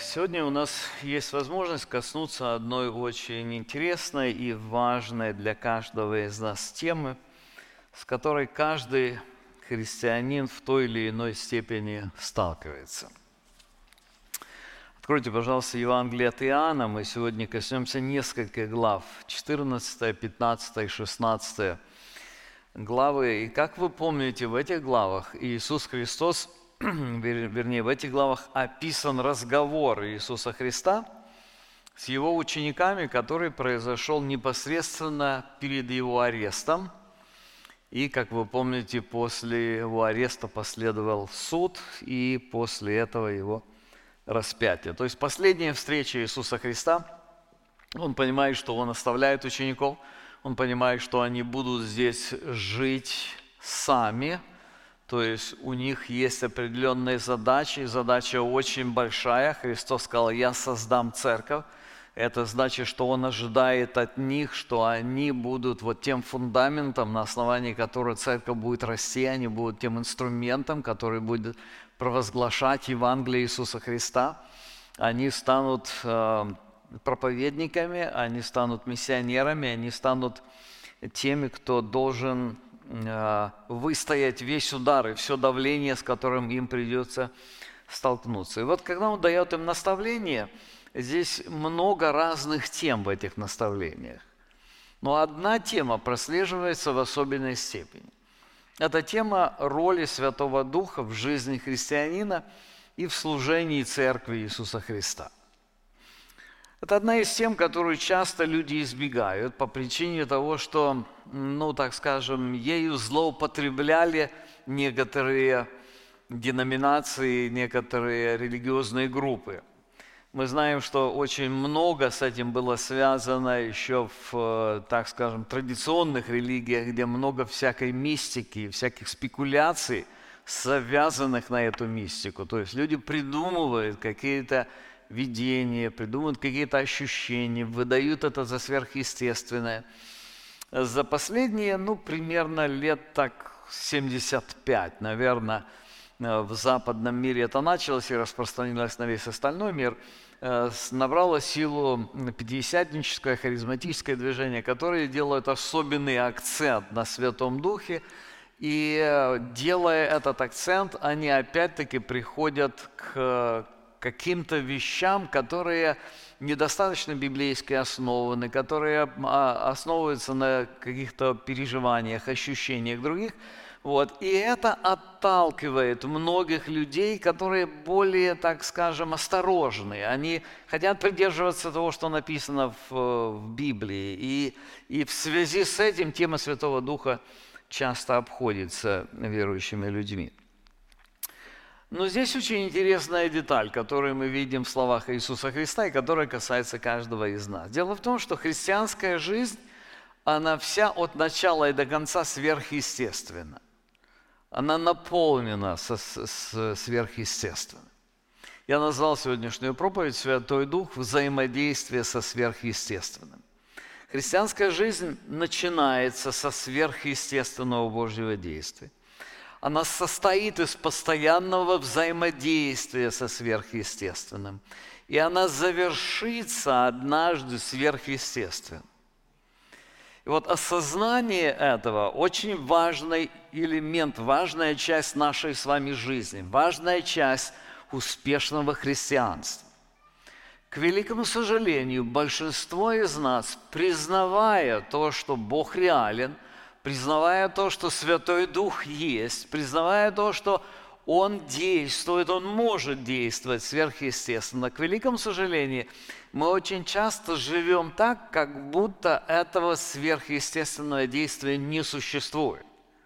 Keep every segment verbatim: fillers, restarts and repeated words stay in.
Сегодня у нас есть возможность коснуться одной очень интересной и важной для каждого из нас темы, с которой каждый христианин в той или иной степени сталкивается. Откройте, пожалуйста, Евангелие от Иоанна. Мы сегодня коснемся нескольких глав, четырнадцатая, пятнадцатая и шестнадцатая главы. И как вы помните, в этих главах Иисус Христос, вернее, в этих главах описан разговор Иисуса Христа с Его учениками, который произошел непосредственно перед Его арестом. И, как вы помните, после Его ареста последовал суд, и после этого Его распятие. То есть последняя встреча Иисуса Христа, Он понимает, что Он оставляет учеников, Он понимает, что они будут здесь жить сами. То есть у них есть определенные задачи, задача очень большая. Христос сказал: «Я создам церковь». Это значит, что Он ожидает от них, что они будут вот тем фундаментом, на основании которого церковь будет расти, они будут тем инструментом, который будет провозглашать Евангелие Иисуса Христа. Они станут э, проповедниками, они станут миссионерами, они станут теми, кто должен выстоять весь удар и все давление, с которым им придется столкнуться. И вот когда Он дает им наставление, здесь много разных тем в этих наставлениях. Но одна тема прослеживается в особенной степени. Это тема роли Святого Духа в жизни христианина и в служении Церкви Иисуса Христа. Это одна из тем, которую часто люди избегают по причине того, что, ну, так скажем, ею злоупотребляли некоторые деноминации, некоторые религиозные группы. Мы знаем, что очень много с этим было связано еще в, так скажем, традиционных религиях, где много всякой мистики, всяких спекуляций, завязанных на эту мистику. То есть люди придумывают какие-то видения, придумывают какие-то ощущения, выдают это за сверхъестественное. За последние, ну, примерно лет так семьдесят пять, наверное, в западном мире это началось и распространилось на весь остальной мир, набрало силу пятидесятническое харизматическое движение, которые делают особенный акцент на Святом Духе, и делая этот акцент, они опять-таки приходят к каким-то вещам, которые недостаточно библейски основаны, которые основываются на каких-то переживаниях, ощущениях других. Вот. И это отталкивает многих людей, которые более, так скажем, осторожны. Они хотят придерживаться того, что написано в, в Библии. И, и в связи с этим тема Святого Духа часто обходится верующими людьми. Но здесь очень интересная деталь, которую мы видим в словах Иисуса Христа и которая касается каждого из нас. Дело в том, что христианская жизнь, она вся от начала и до конца сверхъестественна. Она наполнена со, с, сверхъестественным. Я назвал сегодняшнюю проповедь «Святой Дух. Взаимодействие со сверхъестественным». Христианская жизнь начинается со сверхъестественного Божьего действия. Она состоит из постоянного взаимодействия со сверхъестественным. И она завершится однажды сверхъестественным. И вот осознание этого очень важный элемент, важная часть нашей с вами жизни, важная часть успешного христианства. К великому сожалению, большинство из нас, признавая то, что Бог реален, признавая то, что Святой Дух есть, признавая то, что Он действует, Он может действовать сверхъестественно. К великому сожалению, мы очень часто живем так, как будто этого сверхъестественного действия не существует.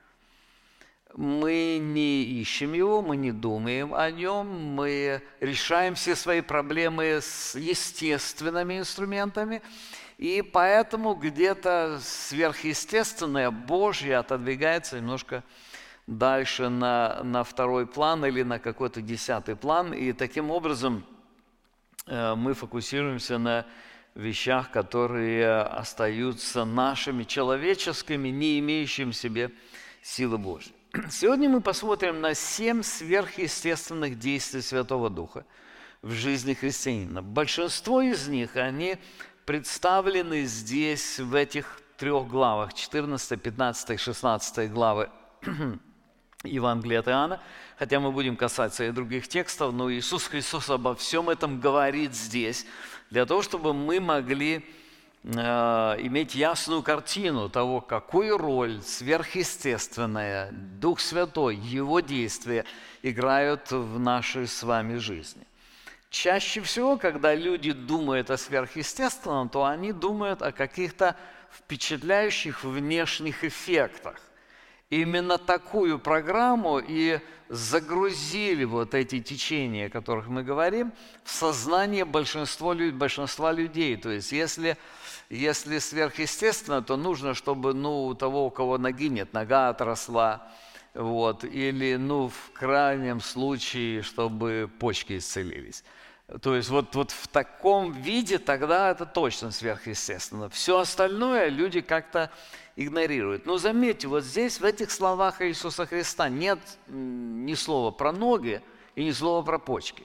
Мы не ищем его, мы не думаем о нем, мы решаем все свои проблемы с естественными инструментами, и поэтому где-то сверхъестественное, Божье отодвигается немножко дальше на, на второй план или на какой-то десятый план. И таким образом э, мы фокусируемся на вещах, которые остаются нашими, человеческими, не имеющими в себе силы Божьей. Сегодня мы посмотрим на семь сверхъестественных действий Святого Духа в жизни христианина. Большинство из них, они представлены здесь, в этих трех главах, четырнадцатой, пятнадцатой, шестнадцатой главы Евангелия от Иоанна, хотя мы будем касаться и других текстов, но Иисус Христос обо всем этом говорит здесь, для того, чтобы мы могли э, иметь ясную картину того, какую роль сверхъестественная, Дух Святой, Его действия играют в нашей с вами жизни. Чаще всего, когда люди думают о сверхъестественном, то они думают о каких-то впечатляющих внешних эффектах. Именно такую программу и загрузили вот эти течения, о которых мы говорим, в сознание большинства, большинства людей. То есть если, если сверхъестественно, то нужно, чтобы ну, у того, у кого ноги нет, нога отросла, вот, или ну, в крайнем случае, чтобы почки исцелились. То есть вот, вот в таком виде тогда это точно сверхъестественно. Все остальное люди как-то игнорируют. Но заметьте, вот здесь, в этих словах Иисуса Христа нет ни слова про ноги и ни слова про почки.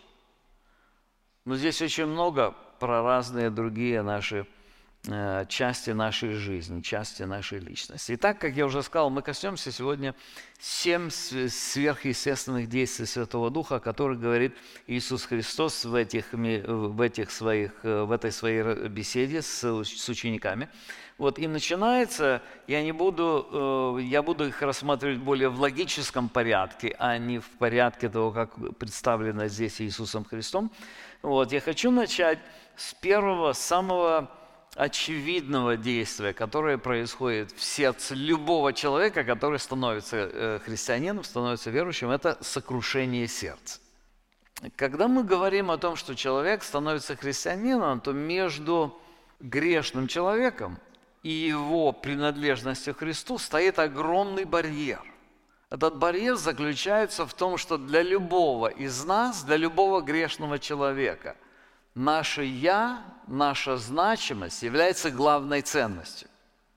Но здесь очень много про разные другие наши э, части нашей жизни, части нашей личности. Итак, как я уже сказал, мы коснемся сегодня семь сверхъестественных действий Святого Духа, о которых говорит Иисус Христос в, этих, в, этих своих, в этой своей беседе с, с учениками. Вот, и начинается, я не буду, я буду их рассматривать более в логическом порядке, а не в порядке того, как представлено здесь Иисусом Христом. Вот, я хочу начать с первого, самого очевидного действия, которое происходит в сердце любого человека, который становится христианином, становится верующим, это сокрушение сердца. Когда мы говорим о том, что человек становится христианином, то между грешным человеком и его принадлежностью к Христу стоит огромный барьер. Этот барьер заключается в том, что для любого из нас, для любого грешного человека, наше «я», наша значимость является главной ценностью.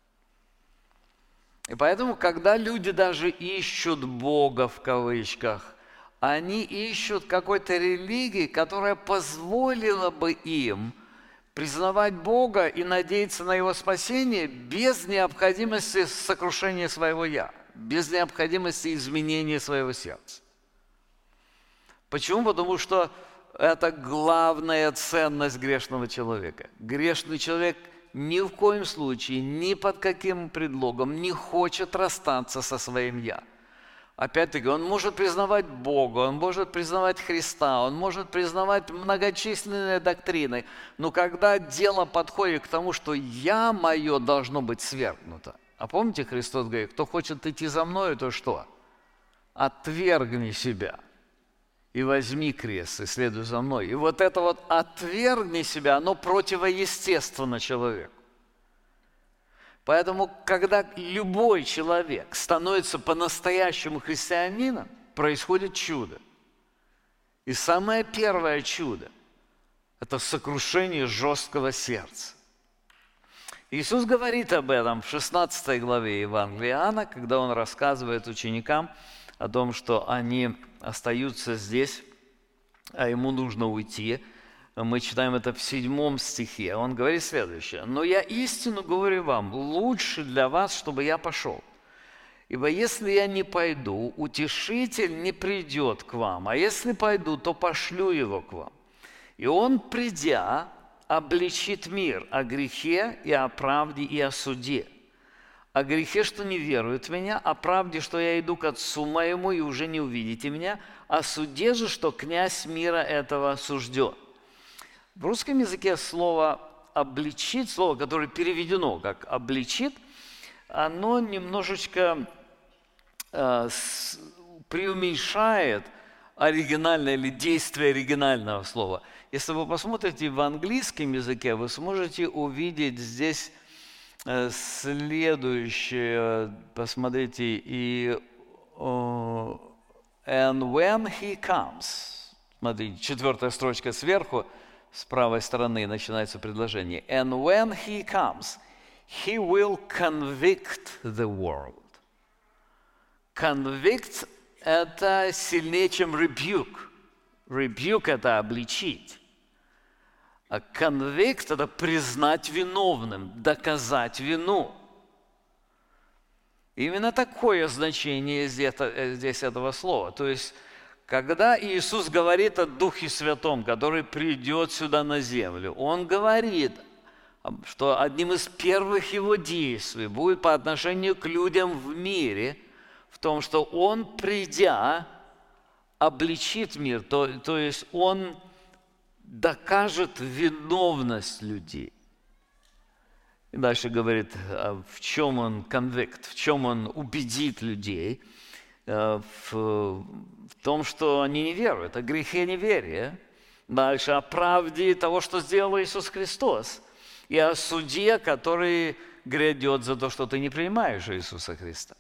И поэтому, когда люди даже ищут Бога в кавычках, они ищут какой-то религии, которая позволила бы им признавать Бога и надеяться на Его спасение без необходимости сокрушения своего «я», без необходимости изменения своего сердца. Почему? Потому что это главная ценность грешного человека. Грешный человек ни в коем случае, ни под каким предлогом не хочет расстаться со своим «я». Опять-таки, он может признавать Бога, он может признавать Христа, он может признавать многочисленные доктрины, но когда дело подходит к тому, что «я» мое должно быть свергнуто. А помните, Христос говорит, кто хочет идти за мною, то что? Отвергни себя и возьми крест, и следуй за мной. И вот это вот «отвергни себя», оно противоестественно человеку. Поэтому, когда любой человек становится по-настоящему христианином, происходит чудо. И самое первое чудо – это сокрушение жесткого сердца. Иисус говорит об этом в шестнадцатой главе Евангелия Иоанна, когда Он рассказывает ученикам о том, что они остаются здесь, а Ему нужно уйти. Мы читаем это в седьмом стихе. Он говорит следующее. «Но я истину говорю вам, лучше для вас, чтобы я пошел. Ибо если я не пойду, утешитель не придет к вам, а если пойду, то пошлю его к вам. И он, придя, обличит мир о грехе и о правде и о суде. О грехе, что не веруют в меня, о правде, что я иду к Отцу моему и уже не увидите меня, о суде же, что князь мира этого осужден». В русском языке слово «обличит», слово, которое переведено как «обличит», оно немножечко э, с, преуменьшает оригинальное или действие оригинального слова. Если вы посмотрите в английском языке, вы сможете увидеть здесь э, следующее. Посмотрите, и uh, «and when he comes», смотрите, четвертая строчка сверху, с правой стороны начинается предложение. «And when he comes, he will convict the world». Convict – это сильнее, чем rebuke. rebuke – это обличить. А convict – это признать виновным, доказать вину. Именно такое значение здесь этого слова. То есть, когда Иисус говорит о Духе Святом, который придет сюда на землю, Он говорит, что одним из первых Его действий будет по отношению к людям в мире, в том, что Он, придя, обличит мир, то, то есть Он докажет виновность людей. И дальше говорит, в чем Он convict, в чем Он убедит людей, в, в том, что они не веруют, о грехе неверия. Дальше о правде того, что сделал Иисус Христос, и о суде, который грядет за то, что ты не принимаешь Иисуса Христа.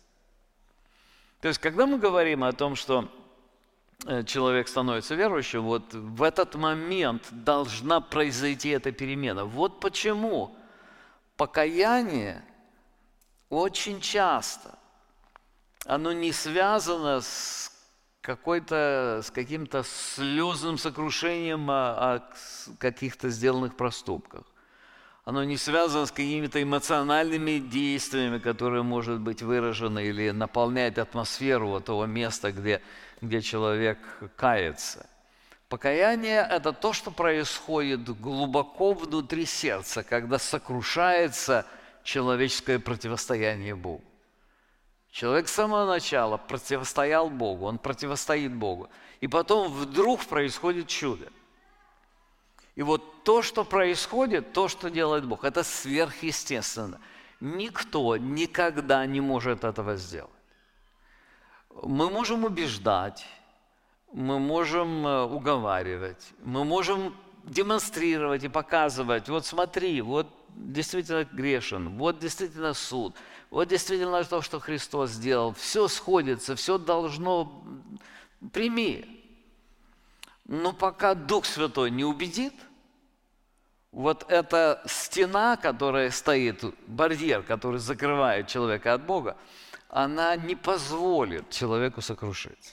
То есть, когда мы говорим о том, что человек становится верующим, вот в этот момент должна произойти эта перемена. Вот почему покаяние очень часто, оно не связано с, какой-то, с каким-то слезным сокрушением о, о каких-то сделанных проступках. Оно не связано с какими-то эмоциональными действиями, которые, может быть, выражены или наполняют атмосферу того места, где, где человек кается. Покаяние – это то, что происходит глубоко внутри сердца, когда сокрушается человеческое противостояние Богу. Человек с самого начала противостоял Богу, он противостоит Богу. И потом вдруг происходит чудо. И вот то, что происходит, то, что делает Бог, это сверхъестественно. Никто никогда не может этого сделать. Мы можем убеждать, мы можем уговаривать, мы можем демонстрировать и показывать, вот смотри, вот действительно грешен, вот действительно суд, вот действительно то, что Христос сделал, все сходится, все должно, прими. Но пока Дух Святой не убедит, вот эта стена, которая стоит, барьер, который закрывает человека от Бога, она не позволит человеку сокрушиться.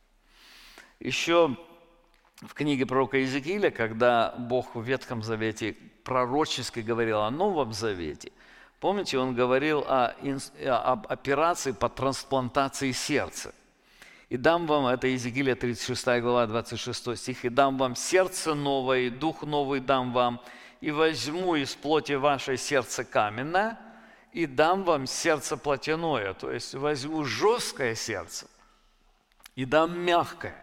Еще в книге пророка Иезекииля, когда Бог в Ветхом Завете пророчески говорил о Новом Завете, помните, Он говорил о, об операции по трансплантации сердца. «И дам вам», это Иезекииля тридцать шестая глава, двадцать шестой стих, «И дам вам сердце новое, и дух новый дам вам, и возьму из плоти вашей сердце каменное, и дам вам сердце плотяное». То есть возьму жесткое сердце и дам мягкое.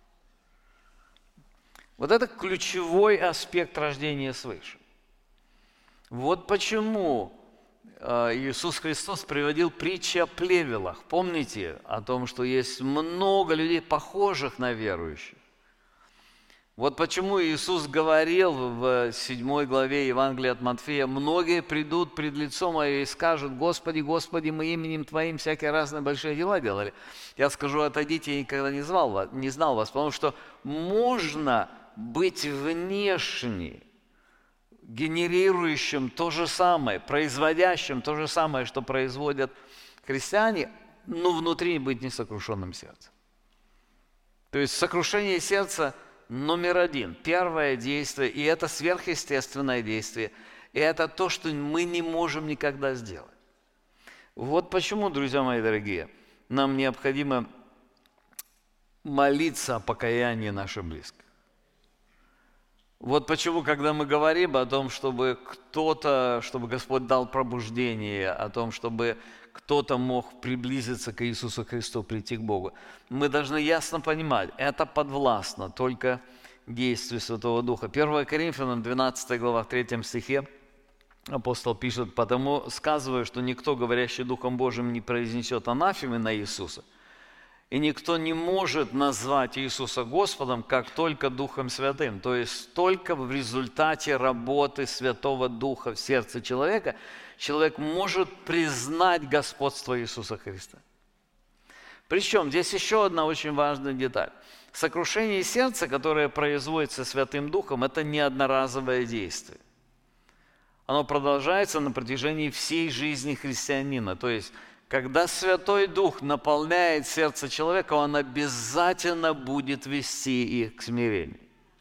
Вот это ключевой аспект рождения свыше. Вот почему Иисус Христос приводил притчи о плевелах. Помните о том, что есть много людей, похожих на верующих. Вот почему Иисус говорил в седьмой главе Евангелия от Матфея: «Многие придут пред лицом Мое и скажут: Господи, Господи, мы именем Твоим всякие разные большие дела делали». Я скажу: отойдите, я никогда не, звал вас, не знал вас, потому что можно быть внешне генерирующим то же самое, производящим то же самое, что производят христиане, но внутри быть несокрушенным сердцем. То есть сокрушение сердца номер один, первое действие, и это сверхъестественное действие, и это то, что мы не можем никогда сделать. Вот почему, друзья мои дорогие, нам необходимо молиться о покаянии наших близких. Вот почему, когда мы говорим о том, чтобы кто-то, чтобы Господь дал пробуждение, о том, чтобы кто-то мог приблизиться к Иисусу Христу, прийти к Богу, мы должны ясно понимать, это подвластно только действию Святого Духа. первое Коринфянам двенадцатая глава, в третьем стихе апостол пишет: «Потому сказываю, что никто, говорящий Духом Божиим, не произнесет анафемы на Иисуса, и никто не может назвать Иисуса Господом, как только Духом Святым». То есть только в результате работы Святого Духа в сердце человека человек может признать господство Иисуса Христа. Причем здесь еще одна очень важная деталь. Сокрушение сердца, которое производится Святым Духом, это не одноразовое действие. Оно продолжается на протяжении всей жизни христианина. То есть Когда Святой Дух наполняет сердце человека, он обязательно будет вести их к смирению.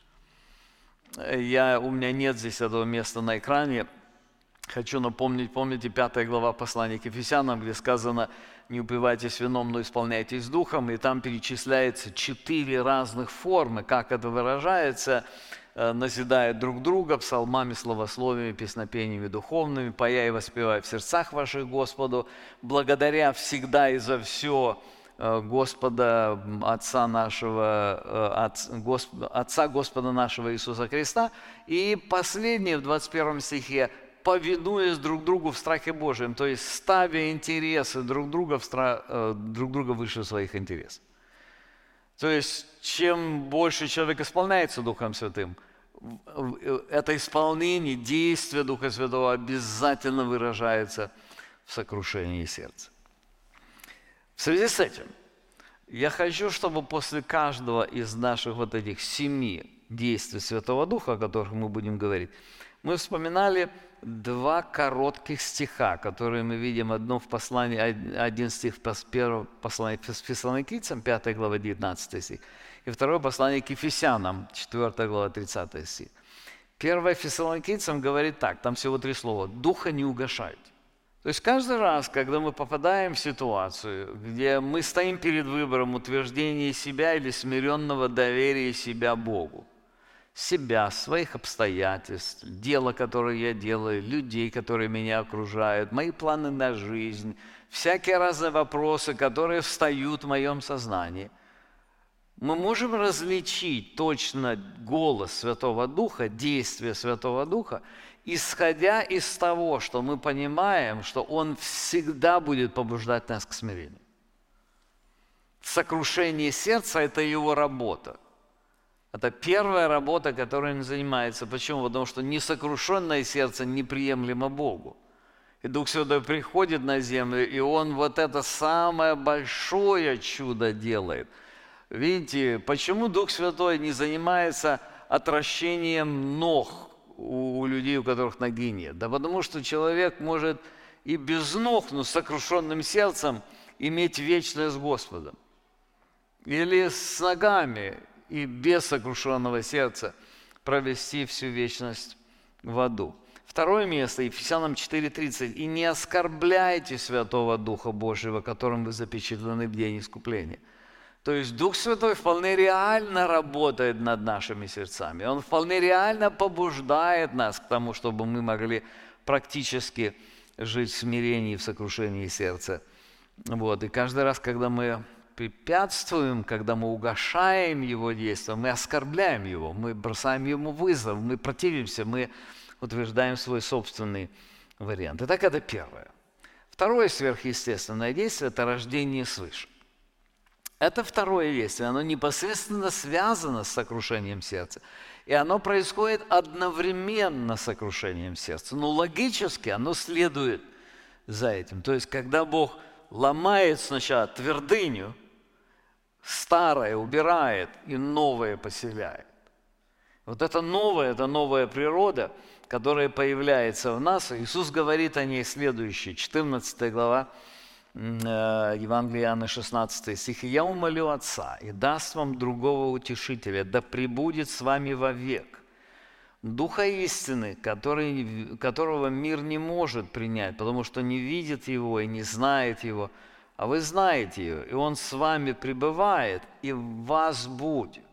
Я, у меня нет здесь этого места на экране. Хочу напомнить, помните, пятая глава послания к Ефесянам, где сказано: «Не упивайтесь вином, но исполняйтесь духом». И там перечисляется четыре разных формы, как это выражается: назидая друг друга псалмами, словословиями, песнопениями духовными, поя и воспевая в сердцах ваших Господу, благодаря всегда и за все Господа, Отца нашего, Отца Господа нашего Иисуса Христа. И последнее, в двадцать первом стихе: повинуясь друг другу в страхе Божьем, то есть ставя интересы друг друга, в стра... друг друга выше своих интересов. То есть, чем больше человек исполняется Духом Святым, это исполнение, действие Духа Святого обязательно выражается в сокрушении сердца. В связи с этим, я хочу, чтобы после каждого из наших вот этих семи действий Святого Духа, о которых мы будем говорить, мы вспоминали два коротких стиха, которые мы видим. Одно в послании, один стих в первом послании к Фессалоникийцам, пятая глава, девятнадцатый стих, и второе послание к Ефесянам, четвёртая глава, тридцатый стих. Первое Фессалоникийцам говорит так, там всего три слова: «Духа не угашайте». То есть каждый раз, когда мы попадаем в ситуацию, где мы стоим перед выбором утверждения себя или смиренного доверия себя Богу, себя, своих обстоятельств, дело, которое я делаю, людей, которые меня окружают, мои планы на жизнь, всякие разные вопросы, которые встают в моем сознании, мы можем различить точно голос Святого Духа, действие Святого Духа, исходя из того, что мы понимаем, что Он всегда будет побуждать нас к смирению. Сокрушение сердца – это Его работа. Это первая работа, которой Он занимается. Почему? Потому что несокрушенное сердце неприемлемо Богу. И Дух Святой приходит на землю, и Он вот это самое большое чудо делает. Видите, почему Дух Святой не занимается отращением ног у людей, у которых ноги нет? Да потому что человек может и без ног, но с сокрушенным сердцем иметь вечное с Господом. Или с ногами и без сокрушенного сердца провести всю вечность в аду. Второе место, Ефесянам четыре тридцать. «И не оскорбляйте Святого Духа Божьего, которым вы запечатлены в день искупления». То есть Дух Святой вполне реально работает над нашими сердцами. Он вполне реально побуждает нас к тому, чтобы мы могли практически жить в смирении, в сокрушении сердца. Вот. И каждый раз, когда мы препятствуем, когда мы угашаем Его действия, мы оскорбляем Его, мы бросаем Ему вызов, мы противимся, мы утверждаем свой собственный вариант. Итак, это первое. Второе сверхъестественное действие – это рождение свыше. Это второе действие, оно непосредственно связано с сокрушением сердца. И оно происходит одновременно с сокрушением сердца. Но логически оно следует за этим. То есть, когда Бог ломает сначала твердыню, старое убирает и новое поселяет. Вот это новое, это новая природа, которая появляется в нас. Иисус говорит о ней следующее, четырнадцатая глава Евангелия Иоанна, шестнадцатый стих. «И я умолю Отца, и даст вам другого утешителя, да пребудет с вами вовек, Духа истины, который, которого мир не может принять, потому что не видит Его и не знает Его, а вы знаете Его, и Он с вами пребывает, и в вас будет.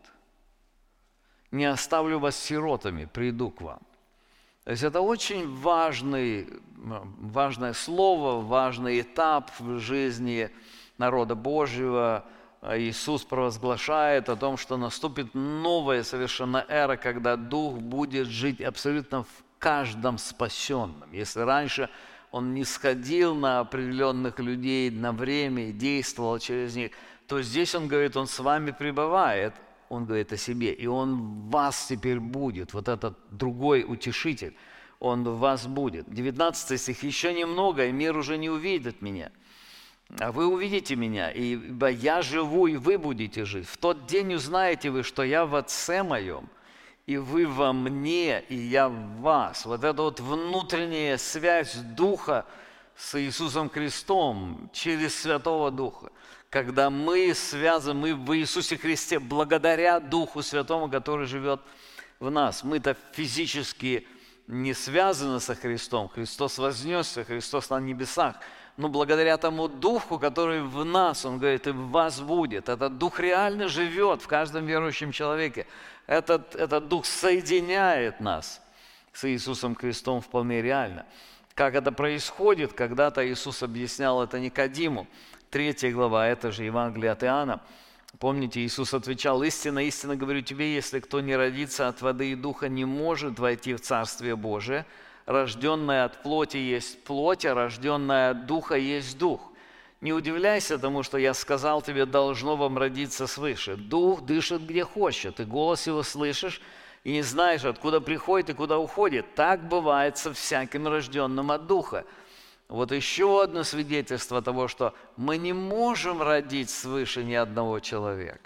Не оставлю вас сиротами, приду к вам». То есть это очень важный, важное слово, важный этап в жизни народа Божьего. Иисус провозглашает о том, что наступит новая совершенно эра, когда Дух будет жить абсолютно в каждом спасенном. Если раньше Он не сходил на определенных людей на время и действовал через них, то здесь Он говорит, Он с вами пребывает. Он говорит о себе, и Он в вас теперь будет, вот этот другой утешитель, Он в вас будет. девятнадцатый стих, «Еще немного, и мир уже не увидит меня, а вы увидите меня, ибо я живу, и вы будете жить. В тот день узнаете вы, что я в Отце моем, и вы во мне, и я в вас». Вот эта вот внутренняя связь Духа с Иисусом Христом через Святого Духа. Когда мы связаны, мы в Иисусе Христе, благодаря Духу Святому, который живет в нас. Мы-то физически не связаны со Христом. Христос вознесся, Христос на небесах. Но благодаря тому Духу, который в нас, Он говорит, и в вас будет. Этот Дух реально живет в каждом верующем человеке. Этот, этот Дух соединяет нас с Иисусом Христом вполне реально. Как это происходит? Когда-то Иисус объяснял это Никодиму. Третья глава, это же Евангелие от Иоанна. Помните, Иисус отвечал: «Истинно, истинно говорю тебе, если кто не родится от воды и духа, не может войти в Царствие Божие. Рожденное от плоти есть плоть, а рожденное от духа есть дух. Не удивляйся тому, что я сказал тебе, должно вам родиться свыше. Дух дышит где хочет, и голос его слышишь, и не знаешь, откуда приходит и куда уходит. Так бывает со всяким рожденным от духа». Вот еще одно свидетельство того, что мы не можем родить свыше ни одного человека.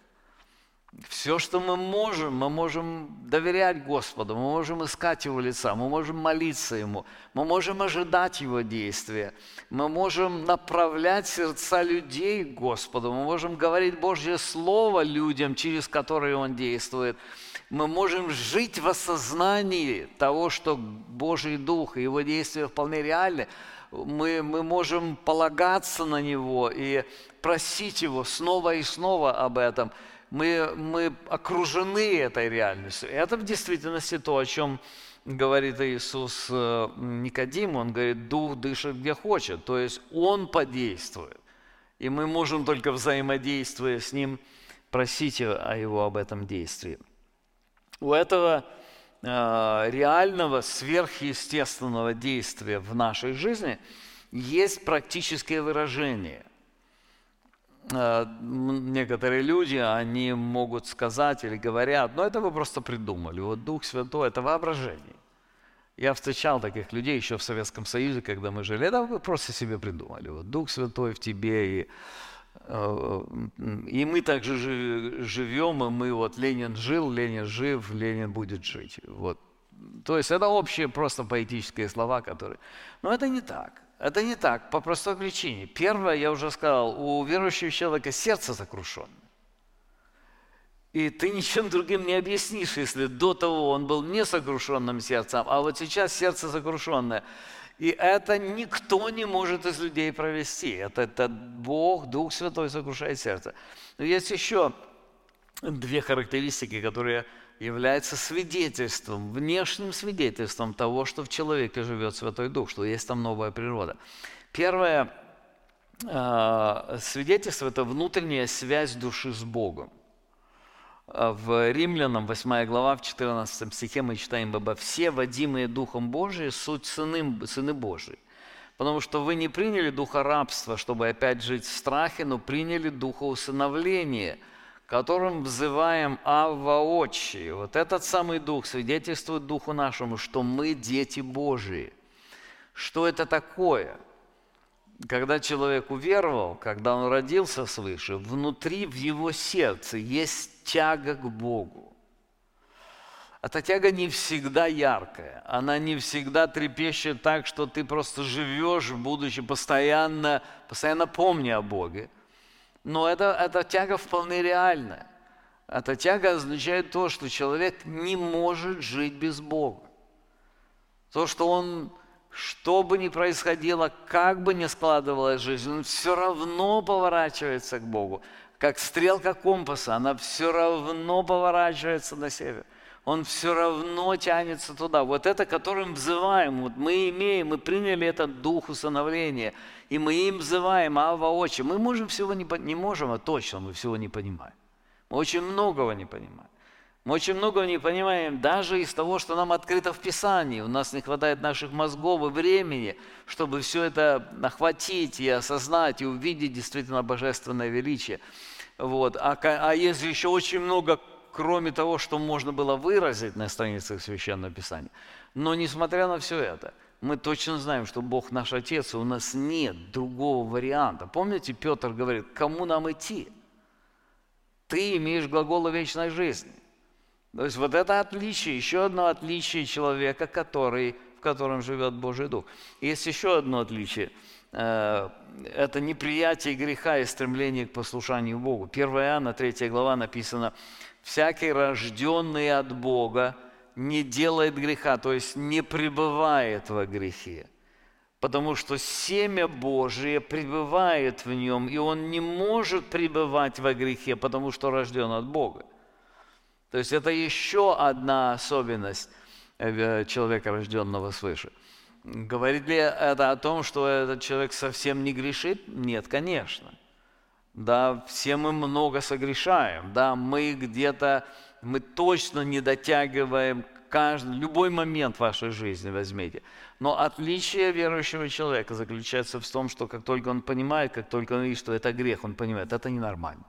Все, что мы можем, мы можем доверять Господу, мы можем искать Его лица, мы можем молиться Ему, мы можем ожидать Его действия, мы можем направлять сердца людей к Господу, мы можем говорить Божье Слово людям, через которые Он действует. Мы можем жить в осознании того, что Божий Дух и Его действия вполне реальны. Мы, мы можем полагаться на Него и просить Его снова и снова об этом. Мы, мы окружены этой реальностью. Это в действительности то, о чем говорит Иисус Никодиму. Он говорит: Дух дышит где хочет, то есть Он подействует. И мы можем только взаимодействуя с Ним просить о Его об этом действии. У этого реального, сверхъестественного действия в нашей жизни есть практическое выражение. Некоторые люди, они могут сказать или говорят: ну это вы просто придумали, вот Дух Святой – это воображение. Я встречал таких людей еще в Советском Союзе, когда мы жили. Да вы просто себе придумали, вот Дух Святой в тебе, и, и мы также живем, и мы вот Ленин жил, Ленин жив, Ленин будет жить. Вот. То есть это общие просто поэтические слова, которые… Но это не так. Это не так по простой причине. Первое, я уже сказал, у верующего человека сердце сокрушенное. И ты ничем другим не объяснишь, если до того он был не сокрушенным сердцем, а вот сейчас сердце сокрушенное. И это никто не может из людей провести. Это, это Бог, Дух Святой сокрушает сердце. Но есть еще две характеристики, которые являются свидетельством, внешним свидетельством того, что в человеке живет Святой Дух, что есть там новая природа. Первое э, свидетельство – это внутренняя связь души с Богом. В Римлянам, восьмая глава, в четырнадцатом стихе мы читаем: «Ибо все, водимые Духом Божиим, суть сыны, сыны Божии. Потому что вы не приняли духа рабства, чтобы опять жить в страхе, но приняли духа усыновления, которым взываем Авва Отче». Вот этот самый Дух свидетельствует Духу нашему, что мы дети Божии. Что это такое? Когда человек уверовал, когда он родился свыше, внутри в его сердце есть тяга к Богу. Эта тяга не всегда яркая, она не всегда трепещет так, что ты просто живешь, будучи постоянно, постоянно помня о Боге. Но это, эта тяга вполне реальная. Эта тяга означает то, что человек не может жить без Бога. То, что он, что бы ни происходило, как бы ни складывалась жизнь, он все равно поворачивается к Богу. Как стрелка компаса, она все равно поворачивается на север. Он все равно тянется туда. Вот это, которым взываем, вот мы имеем, мы приняли этот дух усыновления, и мы им взываем: Авва Отче. Мы можем всего не, не можем, а точно мы всего не понимаем. Мы очень многого не понимаем. Мы очень многого не понимаем даже из того, что нам открыто в Писании. У нас не хватает наших мозгов и времени, чтобы все это охватить и осознать, и увидеть действительно божественное величие. Вот. А, а есть еще очень много, кроме того, что можно было выразить на страницах Священного Писания. Но несмотря на все это, мы точно знаем, что Бог наш Отец, и у нас нет другого варианта. Помните, Петр говорит: кому нам идти? Ты имеешь глагол вечной жизни. То есть вот это отличие, еще одно отличие человека, который, в котором живет Божий Дух. Есть еще одно отличие. э, это неприятие греха и стремление к послушанию Богу. первое Иоанна, третья глава написано: «Всякий, рожденный от Бога, не делает греха», то есть не пребывает во грехе, потому что семя Божие пребывает в нем, и он не может пребывать во грехе, потому что рожден от Бога. То есть это еще одна особенность человека, рожденного свыше. Говорит ли это о том, что этот человек совсем не грешит? Нет, конечно. Да, все мы много согрешаем, да, мы где-то, мы точно не дотягиваем каждый, любой момент вашей жизни возьмите. Но отличие верующего человека заключается в том, что как только он понимает, как только он видит, что это грех, он понимает, это ненормально.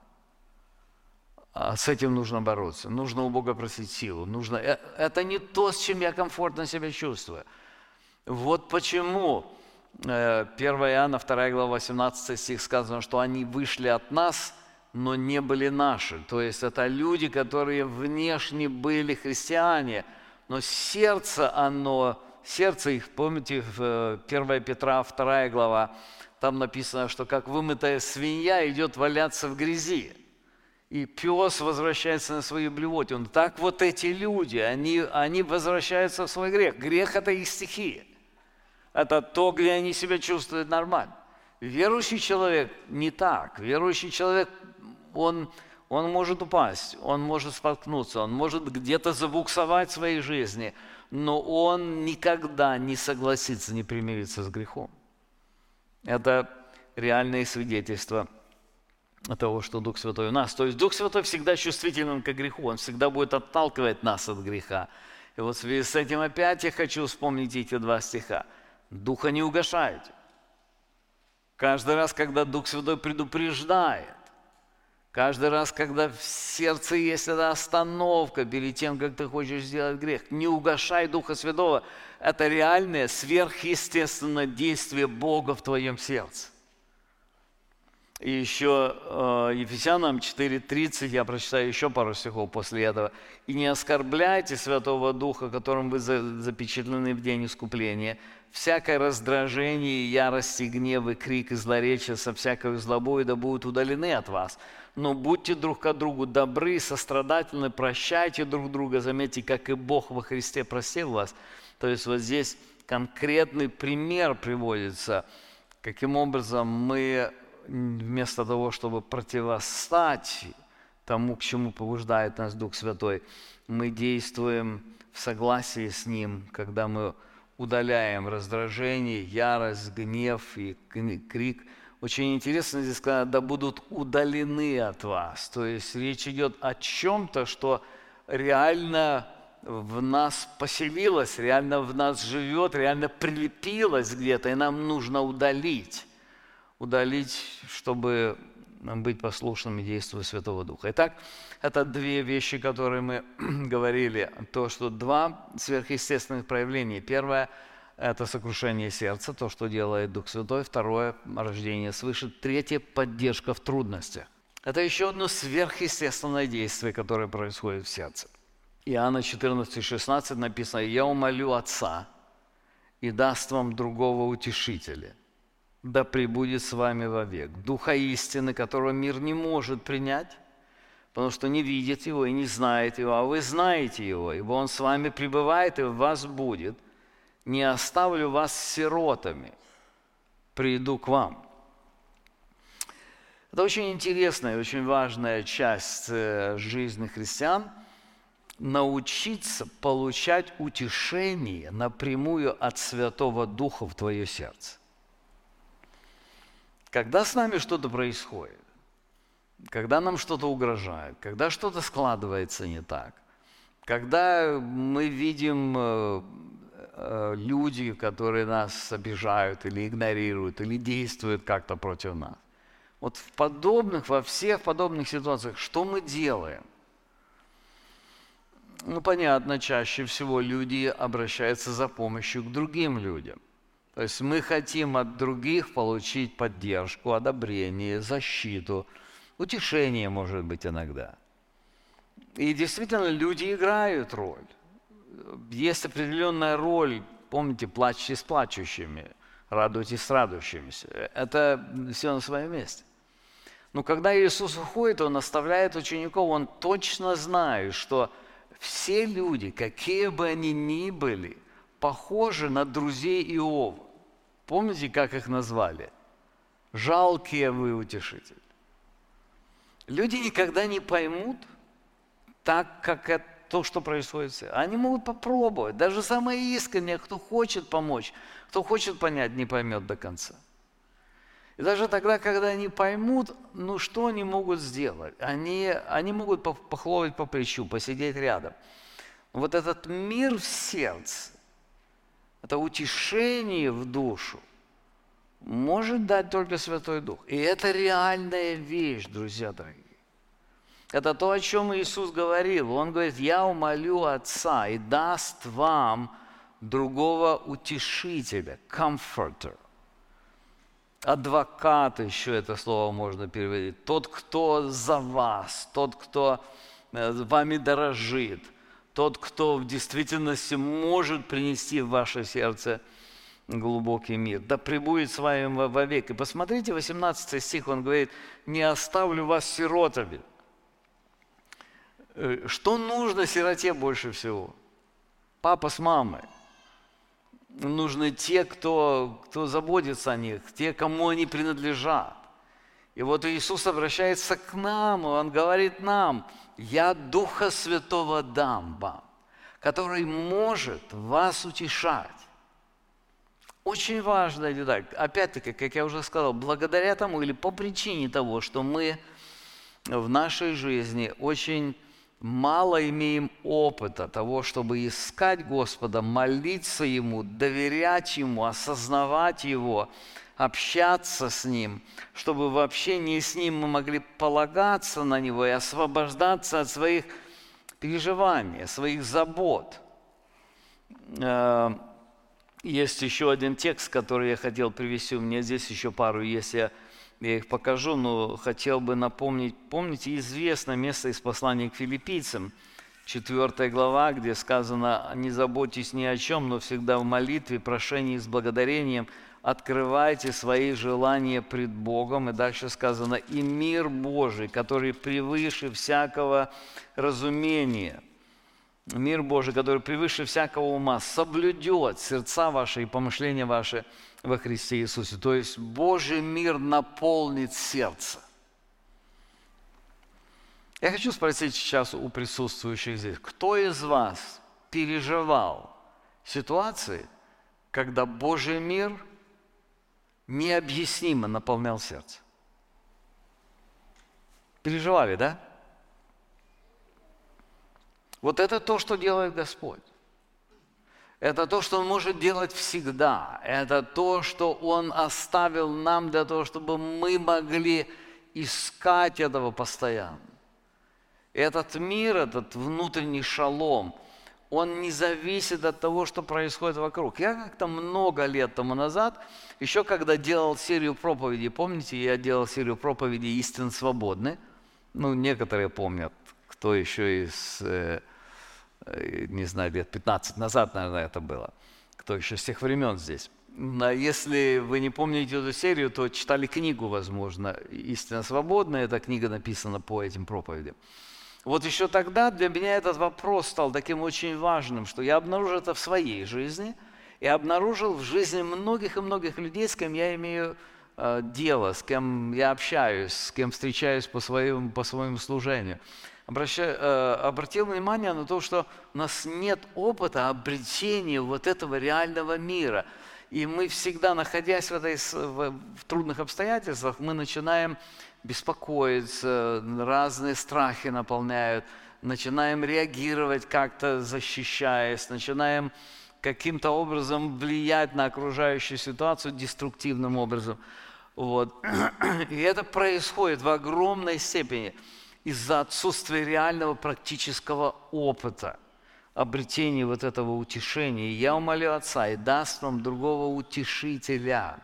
А с этим нужно бороться, нужно у Бога просить силу, нужно, это не то, с чем я комфортно себя чувствую. Вот почему первое Иоанна, вторая глава, восемнадцатый стих сказано, что они вышли от нас, но не были наши. То есть это люди, которые внешне были христиане, но сердце, оно, сердце их, помните, в первое Петра, вторая глава, там написано, что как вымытая свинья идет валяться в грязи, и пес возвращается на свою блевотину. Так вот эти люди, они, они возвращаются в свой грех. Грех – это их стихия. Это то, где они себя чувствуют нормально. Верующий человек не так. Верующий человек, он, он может упасть, он может споткнуться, он может где-то забуксовать в своей жизни, но он никогда не согласится, не примирится с грехом. Это реальное свидетельство того, что Дух Святой у нас. То есть Дух Святой всегда чувствителен к греху, Он всегда будет отталкивать нас от греха. И вот в связи с этим опять я хочу вспомнить эти два стиха. Духа не угашайте. Каждый раз, когда Дух Святой предупреждает, каждый раз, когда в сердце есть эта остановка перед тем, как ты хочешь сделать грех, не угашай Духа Святого. Это реальное, сверхъестественное действие Бога в твоем сердце. И еще э, Ефесянам четыре тридцать, я прочитаю еще пару стихов после этого. «И не оскорбляйте Святого Духа, которым вы запечатлены в день искупления. Всякое раздражение, ярость, и гнев, и крик, и злоречие со всякой злобой да будут удалены от вас. Но будьте друг к другу добры, сострадательны, прощайте друг друга». Заметьте, как и Бог во Христе простил вас. То есть вот здесь конкретный пример приводится, каким образом мы вместо того, чтобы противостать тому, к чему побуждает нас Дух Святой, мы действуем в согласии с Ним, когда мы удаляем раздражение, ярость, гнев и крик. Очень интересно здесь сказано: да будут удалены от вас. То есть речь идет о чем-то, что реально в нас поселилось, реально в нас живет, реально прилепилось где-то, и нам нужно удалить. удалить, чтобы быть послушными действию Святого Духа. Итак, это две вещи, которые мы говорили. То, что два сверхъестественных проявления. Первое – это сокрушение сердца, то, что делает Дух Святой. Второе – рождение свыше. Третье – поддержка в трудностях. Это еще одно сверхъестественное действие, которое происходит в сердце. Иоанна четырнадцать шестнадцать написано: «Я умолю Отца, и даст вам другого утешителя, да пребудет с вами вовек, Духа истины, которого мир не может принять, потому что не видит Его и не знает Его, а вы знаете Его, ибо Он с вами пребывает и в вас будет. Не оставлю вас сиротами, приду к вам». Это очень интересная, очень важная часть жизни христиан – научиться получать утешение напрямую от Святого Духа в твое сердце. Когда с нами что-то происходит, когда нам что-то угрожает, когда что-то складывается не так, когда мы видим э, э, люди, которые нас обижают или игнорируют, или действуют как-то против нас, вот в подобных, во всех подобных ситуациях, что мы делаем? Ну, понятно, чаще всего люди обращаются за помощью к другим людям. То есть мы хотим от других получить поддержку, одобрение, защиту, утешение, может быть, иногда. И действительно, люди играют роль. Есть определенная роль, помните, плачьте с плачущими, радуйтесь с радующимися. Это все на своем месте. Но когда Иисус уходит, Он оставляет учеников, Он точно знает, что все люди, какие бы они ни были, похожи на друзей Иова. Помните, как их назвали? Жалкие вы утешитель. Люди никогда не поймут так, как это то, что происходит. Они могут попробовать. Даже самые искренние, кто хочет помочь, кто хочет понять, не поймет до конца. И даже тогда, когда они поймут, ну что они могут сделать? Они, они могут похлопать по плечу, посидеть рядом. Вот этот мир в сердце, это утешение в душу может дать только Святой Дух. И это реальная вещь, друзья дорогие. Это то, о чем Иисус говорил. Он говорит, я умолю Отца и даст вам другого утешителя, comforter. Адвокат еще это слово можно переводить. Тот, кто за вас, тот, кто вами дорожит, тот, кто в действительности может принести в ваше сердце глубокий мир. Да пребудет с вами вовек. И посмотрите, восемнадцатый стих, он говорит, не оставлю вас сиротами. Что нужно сироте больше всего? Папа с мамой. Нужны те, кто, кто заботится о них, те, кому они принадлежат. И вот Иисус обращается к нам, и Он говорит нам, «Я Духа Святого дам вам, который может вас утешать». Очень важная деталь. Опять-таки, как я уже сказал, благодаря тому или по причине того, что мы в нашей жизни очень мало имеем опыта того, чтобы искать Господа, молиться Ему, доверять Ему, осознавать Его, общаться с Ним, чтобы в общении с Ним мы могли полагаться на Него и освобождаться от своих переживаний, своих забот. Есть еще один текст, который я хотел привести, у меня здесь еще пару есть, я Я их покажу, но хотел бы напомнить. Помните, известное место из послания к филиппийцам, четвёртая глава, где сказано, не заботьтесь ни о чем, но всегда в молитве, прошении с благодарением открывайте свои желания пред Богом. И дальше сказано, и мир Божий, который превыше всякого разумения, мир Божий, который превыше всякого ума, соблюдет сердца ваши и помышления ваши во Христе Иисусе. То есть Божий мир наполнит сердце. Я хочу спросить сейчас у присутствующих здесь, кто из вас переживал ситуации, когда Божий мир необъяснимо наполнял сердце? Переживали, да? Вот это то, что делает Господь. Это то, что Он может делать всегда. Это то, что Он оставил нам для того, чтобы мы могли искать этого постоянно. Этот мир, этот внутренний шалом, он не зависит от того, что происходит вокруг. Я как-то много лет тому назад, еще когда делал серию проповедей, помните, я делал серию проповедей «Истинно свободны». Ну, некоторые помнят, кто еще из... не знаю, лет пятнадцать назад, наверное, это было. Кто еще с тех времен здесь. А если вы не помните эту серию, то читали книгу, возможно, «Истинно свободна». Эта книга написана по этим проповедям. Вот еще тогда для меня этот вопрос стал таким очень важным, что я обнаружил это в своей жизни и обнаружил в жизни многих и многих людей, с кем я имею э, дело, с кем я общаюсь, с кем встречаюсь по своему, по своему служению. Обращаю, э, обратил внимание на то, что у нас нет опыта обретения вот этого реального мира. И мы всегда, находясь в, этой, в, в трудных обстоятельствах, мы начинаем беспокоиться, разные страхи наполняют, начинаем реагировать как-то защищаясь, начинаем каким-то образом влиять на окружающую ситуацию деструктивным образом. Вот. И это происходит в огромной степени из-за отсутствия реального практического опыта, обретения вот этого утешения. И я умолю Отца и даст вам другого утешителя.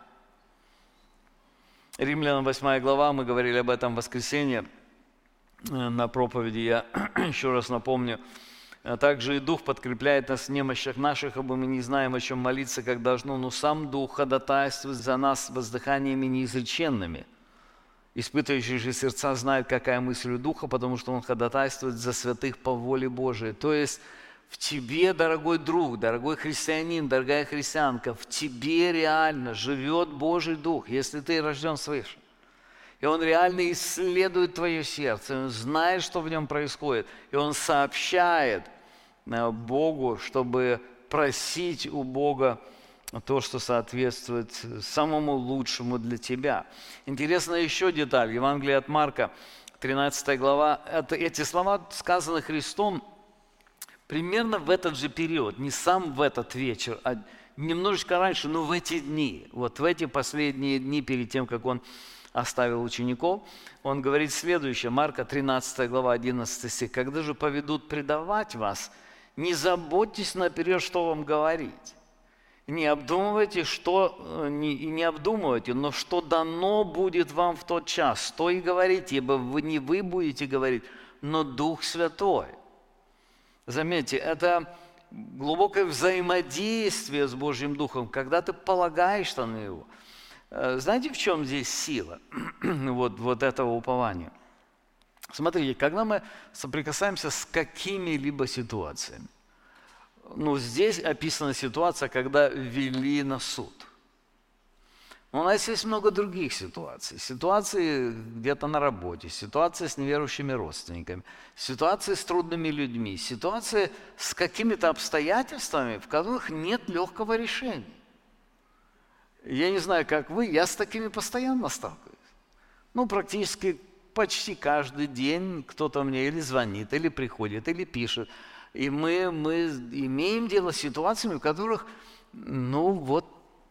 Римлянам восьмая глава, мы говорили об этом в воскресенье на проповеди, я еще раз напомню. А также и Дух подкрепляет нас в немощах наших, ибо мы не знаем, о чем молиться, как должно, но сам Дух ходатайствует за нас воздыханиями неизреченными. Испытывающий же сердца знает, какая мысль у Духа, потому что Он ходатайствует за святых по воле Божией. То есть в тебе, дорогой друг, дорогой христианин, дорогая христианка, в тебе реально живет Божий Дух, если ты рожден свыше. И Он реально исследует твое сердце, Он знает, что в нем происходит, и Он сообщает Богу, чтобы просить у Бога то, что соответствует самому лучшему для тебя. Интересная еще деталь. Евангелие от Марка, тринадцатая глава. Это, эти слова сказаны Христом примерно в этот же период, не сам в этот вечер, а немножечко раньше, но в эти дни, вот в эти последние дни перед тем, как Он оставил учеников, Он говорит следующее, Марка тринадцатая глава, одиннадцатый стих. «Когда же поведут предавать вас, не заботьтесь наперед, что вам говорить. Не обдумывайте, что, не, и не обдумывайте, но что дано будет вам в тот час, то и говорите, ибо вы не вы будете говорить, но Дух Святой». Заметьте, это глубокое взаимодействие с Божьим Духом, когда ты полагаешься на Него. Знаете, в чем здесь сила вот, вот этого упования? Смотрите, когда мы соприкасаемся с какими-либо ситуациями, ну, здесь описана ситуация, когда вели на суд. Но у нас есть много других ситуаций. Ситуации где-то на работе, ситуации с неверующими родственниками, ситуации с трудными людьми, ситуации с какими-то обстоятельствами, в которых нет легкого решения. Я не знаю, как вы, я с такими постоянно сталкиваюсь. Ну, практически почти каждый день кто-то мне или звонит, или приходит, или пишет. И мы, мы имеем дело с ситуациями, в которых, ну вот,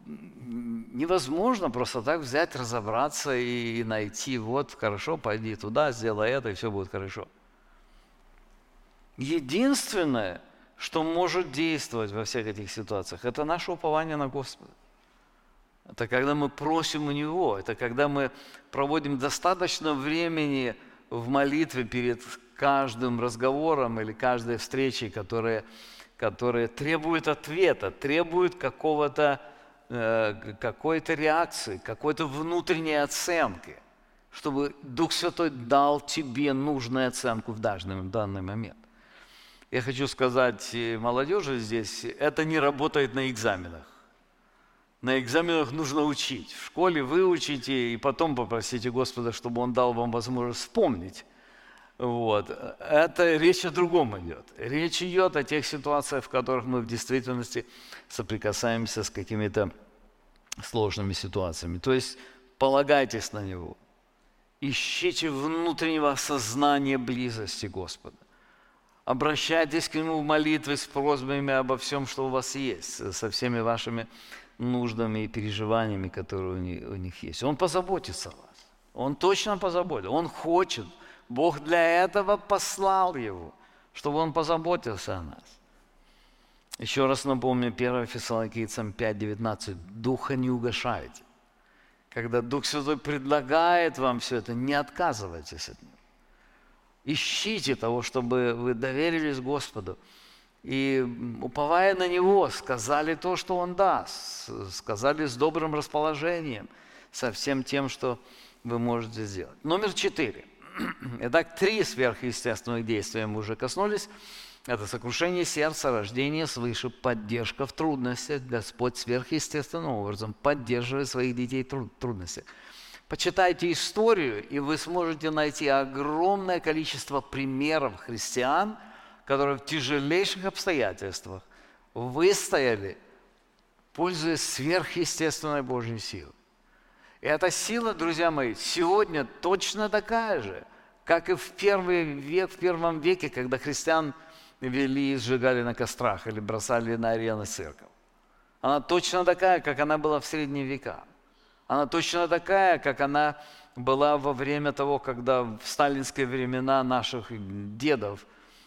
невозможно просто так взять, разобраться и найти, вот, хорошо, пойди туда, сделай это, и все будет хорошо. Единственное, что может действовать во всех этих ситуациях, это наше упование на Господа. Это когда мы просим у Него, это когда мы проводим достаточно времени в молитве перед каждым разговором или каждой встречей, которые, которые требуют ответа, требуют какого-то, э, какой-то реакции, какой-то внутренней оценки, чтобы Дух Святой дал тебе нужную оценку в данный, в данный момент. Я хочу сказать молодежи здесь, это не работает на экзаменах. На экзаменах нужно учить. В школе выучите и потом попросите Господа, чтобы Он дал вам возможность вспомнить. Вот. Это речь о другом идет. Речь идет о тех ситуациях, в которых мы в действительности соприкасаемся с какими-то сложными ситуациями. То есть полагайтесь на Него. Ищите внутреннего осознания близости Господа. Обращайтесь к Нему в молитве с просьбами обо всем, что у вас есть, со всеми вашими нуждами и переживаниями, которые у них есть. Он позаботится о вас. Он точно позаботится. Он хочет. Бог для этого послал Его, чтобы Он позаботился о нас. Еще раз напомню, первое Фессалоникийцам пять девятнадцать. Духа не угашайте. Когда Дух Святой предлагает вам все это, не отказывайтесь от Него. Ищите того, чтобы вы доверились Господу. И, уповая на Него, сказали то, что Он даст. Сказали с добрым расположением, со всем тем, что вы можете сделать. Номер четыре. Итак, три сверхъестественных действия мы уже коснулись. Это сокрушение сердца, рождение свыше, поддержка в трудностях. Господь сверхъестественным образом поддерживает своих детей в трудностях. Почитайте историю, и вы сможете найти огромное количество примеров христиан, которые в тяжелейших обстоятельствах выстояли, пользуясь сверхъестественной Божьей силой. И эта сила, друзья мои, сегодня точно такая же, как и в первый век, в первом веке, когда христиан вели и сжигали на кострах или бросали на арены церковь. Она точно такая, как она была в средние века. Она точно такая, как она была во время того, когда в сталинские времена наших дедов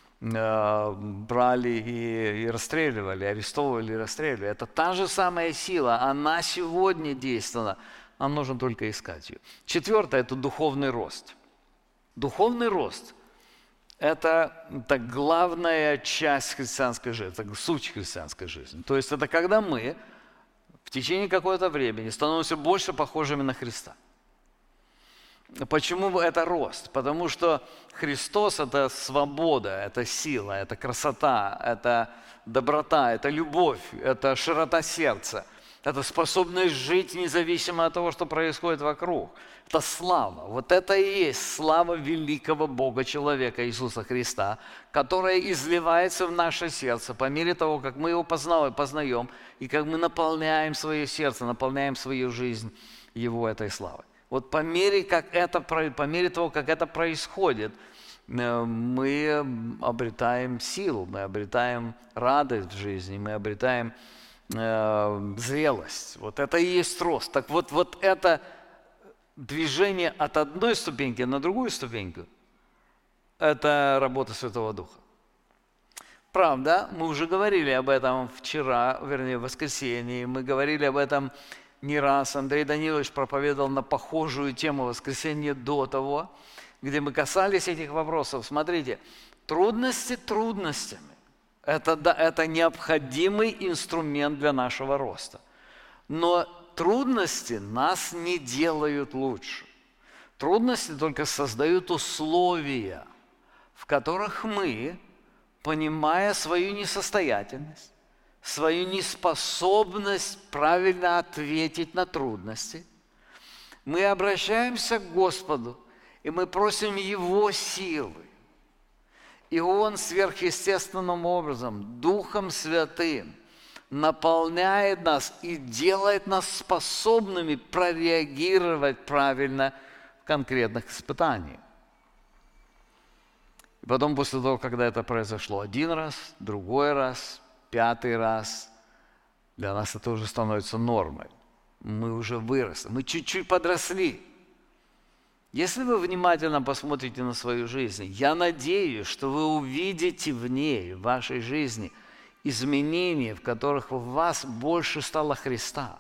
э, брали и, и расстреливали, арестовывали и расстреливали. Это та же самая сила, она сегодня действенна. Нам нужно только искать ее. Четвертое – это духовный рост. Духовный рост – это, это главная часть христианской жизни, это суть христианской жизни. То есть это когда мы в течение какого-то времени становимся больше похожими на Христа. Почему это рост? Потому что Христос – это свобода, это сила, это красота, это доброта, это любовь, это широта сердца, это способность жить независимо от того, что происходит вокруг. Это слава. Вот это и есть слава великого Бога-человека Иисуса Христа, которая изливается в наше сердце по мере того, как мы Его познаем, познаем и как мы наполняем свое сердце, наполняем свою жизнь Его этой славой. Вот по мере, как это, по мере того, как это происходит, мы обретаем силу, мы обретаем радость в жизни, мы обретаем э, зрелость. Вот это и есть рост. Так вот, вот это движение от одной ступеньки на другую ступеньку – это работа Святого Духа. Правда, мы уже говорили об этом вчера, вернее, в воскресенье, мы говорили об этом не раз. Андрей Данилович проповедовал на похожую тему в воскресенье до того, где мы касались этих вопросов. Смотрите, трудности трудностями. Это, да, это необходимый инструмент для нашего роста. Но трудности нас не делают лучше. Трудности только создают условия, в которых мы, понимая свою несостоятельность, свою неспособность правильно ответить на трудности, мы обращаемся к Господу, и мы просим Его силы. И Он сверхъестественным образом, Духом Святым, наполняет нас и делает нас способными прореагировать правильно в конкретных испытаниях. И потом, после того, когда это произошло один раз, другой раз, пятый раз, для нас это уже становится нормой. Мы уже выросли, мы чуть-чуть подросли. Если вы внимательно посмотрите на свою жизнь, я надеюсь, что вы увидите в ней, в вашей жизни, изменения, в которых в вас больше стало Христа.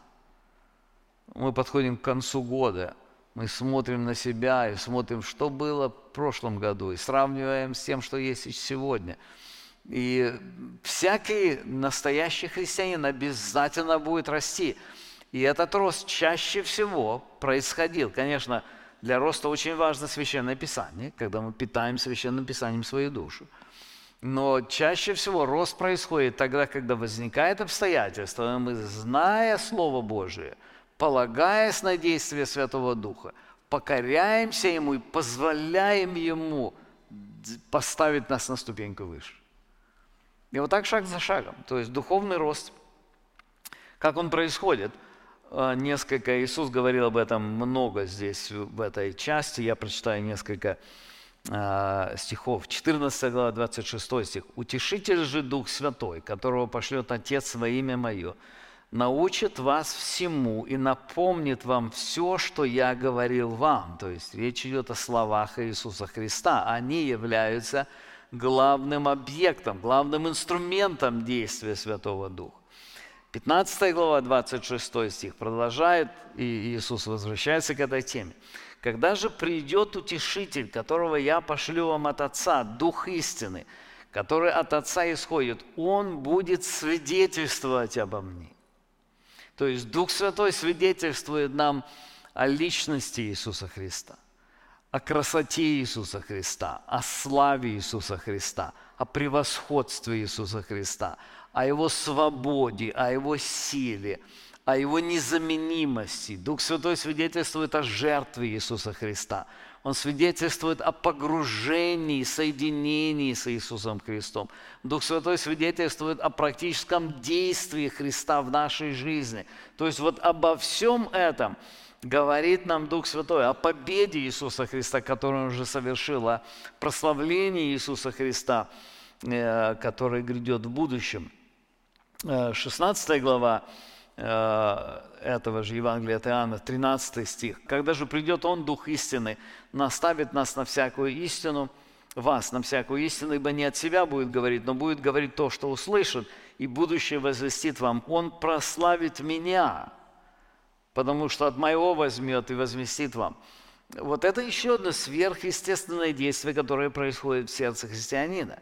Мы подходим к концу года, мы смотрим на себя и смотрим, что было в прошлом году, и сравниваем с тем, что есть сегодня. И всякий настоящий христианин обязательно будет расти. И этот рост чаще всего происходил. Конечно, для роста очень важно Священное Писание, когда мы питаем Священным Писанием свою душу. Но чаще всего рост происходит тогда, когда возникает обстоятельство, и мы, зная Слово Божие, полагаясь на действие Святого Духа, покоряемся Ему и позволяем Ему поставить нас на ступеньку выше. И вот так шаг за шагом. То есть духовный рост, как он происходит, несколько, Иисус говорил об этом много здесь, в этой части, я прочитаю несколько э, стихов. четырнадцатая глава, двадцать шестой стих. «Утешитель же Дух Святой, которого пошлет Отец во имя Мое, научит вас всему и напомнит вам все, что я говорил вам». То есть речь идет о словах Иисуса Христа. Они являются главным объектом, главным инструментом действия Святого Духа. пятнадцатая глава, двадцать шестой стих продолжает, и Иисус возвращается к этой теме. «Когда же придет Утешитель, которого я пошлю вам от Отца, Дух истины, который от Отца исходит, Он будет свидетельствовать обо мне». То есть Дух Святой свидетельствует нам о личности Иисуса Христа, о красоте Иисуса Христа, о славе Иисуса Христа, о превосходстве Иисуса Христа, о Его свободе, о Его силе, о Его незаменимости. Дух Святой свидетельствует о жертве Иисуса Христа. Он свидетельствует о погружении, соединении с Иисусом Христом. Дух Святой свидетельствует о практическом действии Христа в нашей жизни. То есть вот обо всем этом говорит нам Дух Святой, о победе Иисуса Христа, которую Он уже совершил, о прославлении Иисуса Христа, который грядет в будущем. шестнадцатая глава этого же Евангелия от Иоанна, тринадцатый стих. «Когда же придет Он, Дух истины, наставит нас на всякую истину, вас на всякую истину, ибо не от себя будет говорить, но будет говорить то, что услышит, и будущее возвестит вам. Он прославит меня, потому что от моего возьмет и возвестит вам». Вот это еще одно сверхъестественное действие, которое происходит в сердце христианина.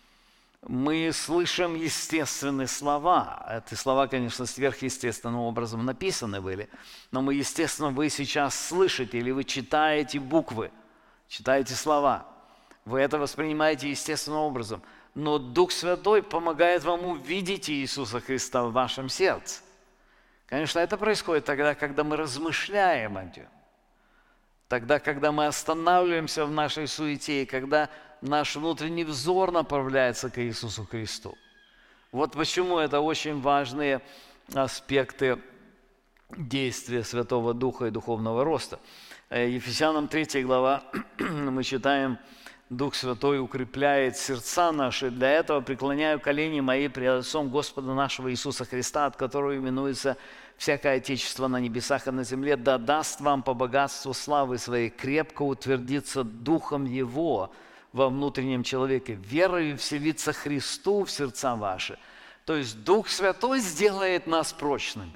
Мы слышим естественные слова. Эти слова, конечно, сверхъестественным образом написаны были, но мы, естественно, вы сейчас слышите или вы читаете буквы, читаете слова. Вы это воспринимаете естественным образом. Но Дух Святой помогает вам увидеть Иисуса Христа в вашем сердце. Конечно, это происходит тогда, когда мы размышляем о нем. Тогда, когда мы останавливаемся в нашей суете, и когда наш внутренний взор направляется к Иисусу Христу. Вот почему это очень важные аспекты действия Святого Духа и духовного роста. Ефесянам третья глава мы читаем: «Дух Святой укрепляет сердца наши, для этого преклоняю колени мои пред Отцом Господа нашего Иисуса Христа, от которого именуется всякое Отечество на небесах и на земле, да даст вам по богатству славы своей крепко утвердиться Духом Его во внутреннем человеке, верою вселиться Христу в сердца ваши». То есть Дух Святой сделает нас прочными.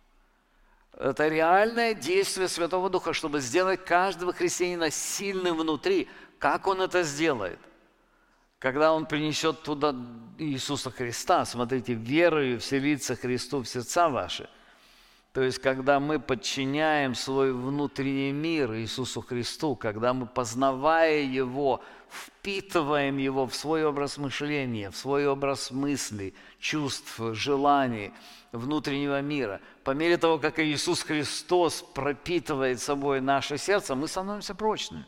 Это реальное действие Святого Духа, чтобы сделать каждого христианина сильным внутри. Как Он это сделает? Когда Он принесет туда Иисуса Христа, смотрите, верою вселиться Христу в сердца ваши. То есть, когда мы подчиняем свой внутренний мир Иисусу Христу, когда мы, познавая Его, впитываем Его в свой образ мышления, в свой образ мыслей, чувств, желаний, внутреннего мира, по мере того, как Иисус Христос пропитывает собой наше сердце, мы становимся прочными.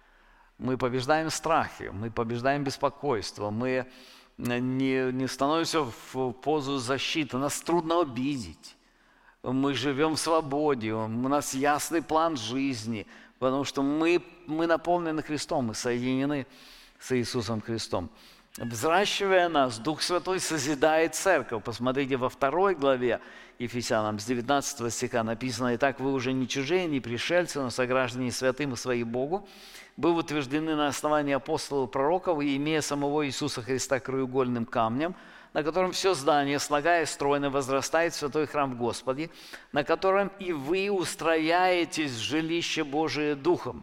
Мы побеждаем страхи, мы побеждаем беспокойство, мы не, не становимся в позу защиты, нас трудно обидеть. Мы живем в свободе, у нас ясный план жизни, потому что мы, мы наполнены Христом, мы соединены с Иисусом Христом. Взращивая нас, Дух Святой созидает церковь. Посмотрите, во второй главе Ефесянам с девятнадцатого стиха написано: «Итак, вы уже не чужие, не пришельцы, но сограждане святым и свои Богу, были утверждены на основании апостолов и пророков, и имея самого Иисуса Христа краеугольным камнем, на котором все здание, слагаясь стройно, возрастает в святой храм в Господе, на котором и вы устрояетесь в жилище Божие Духом».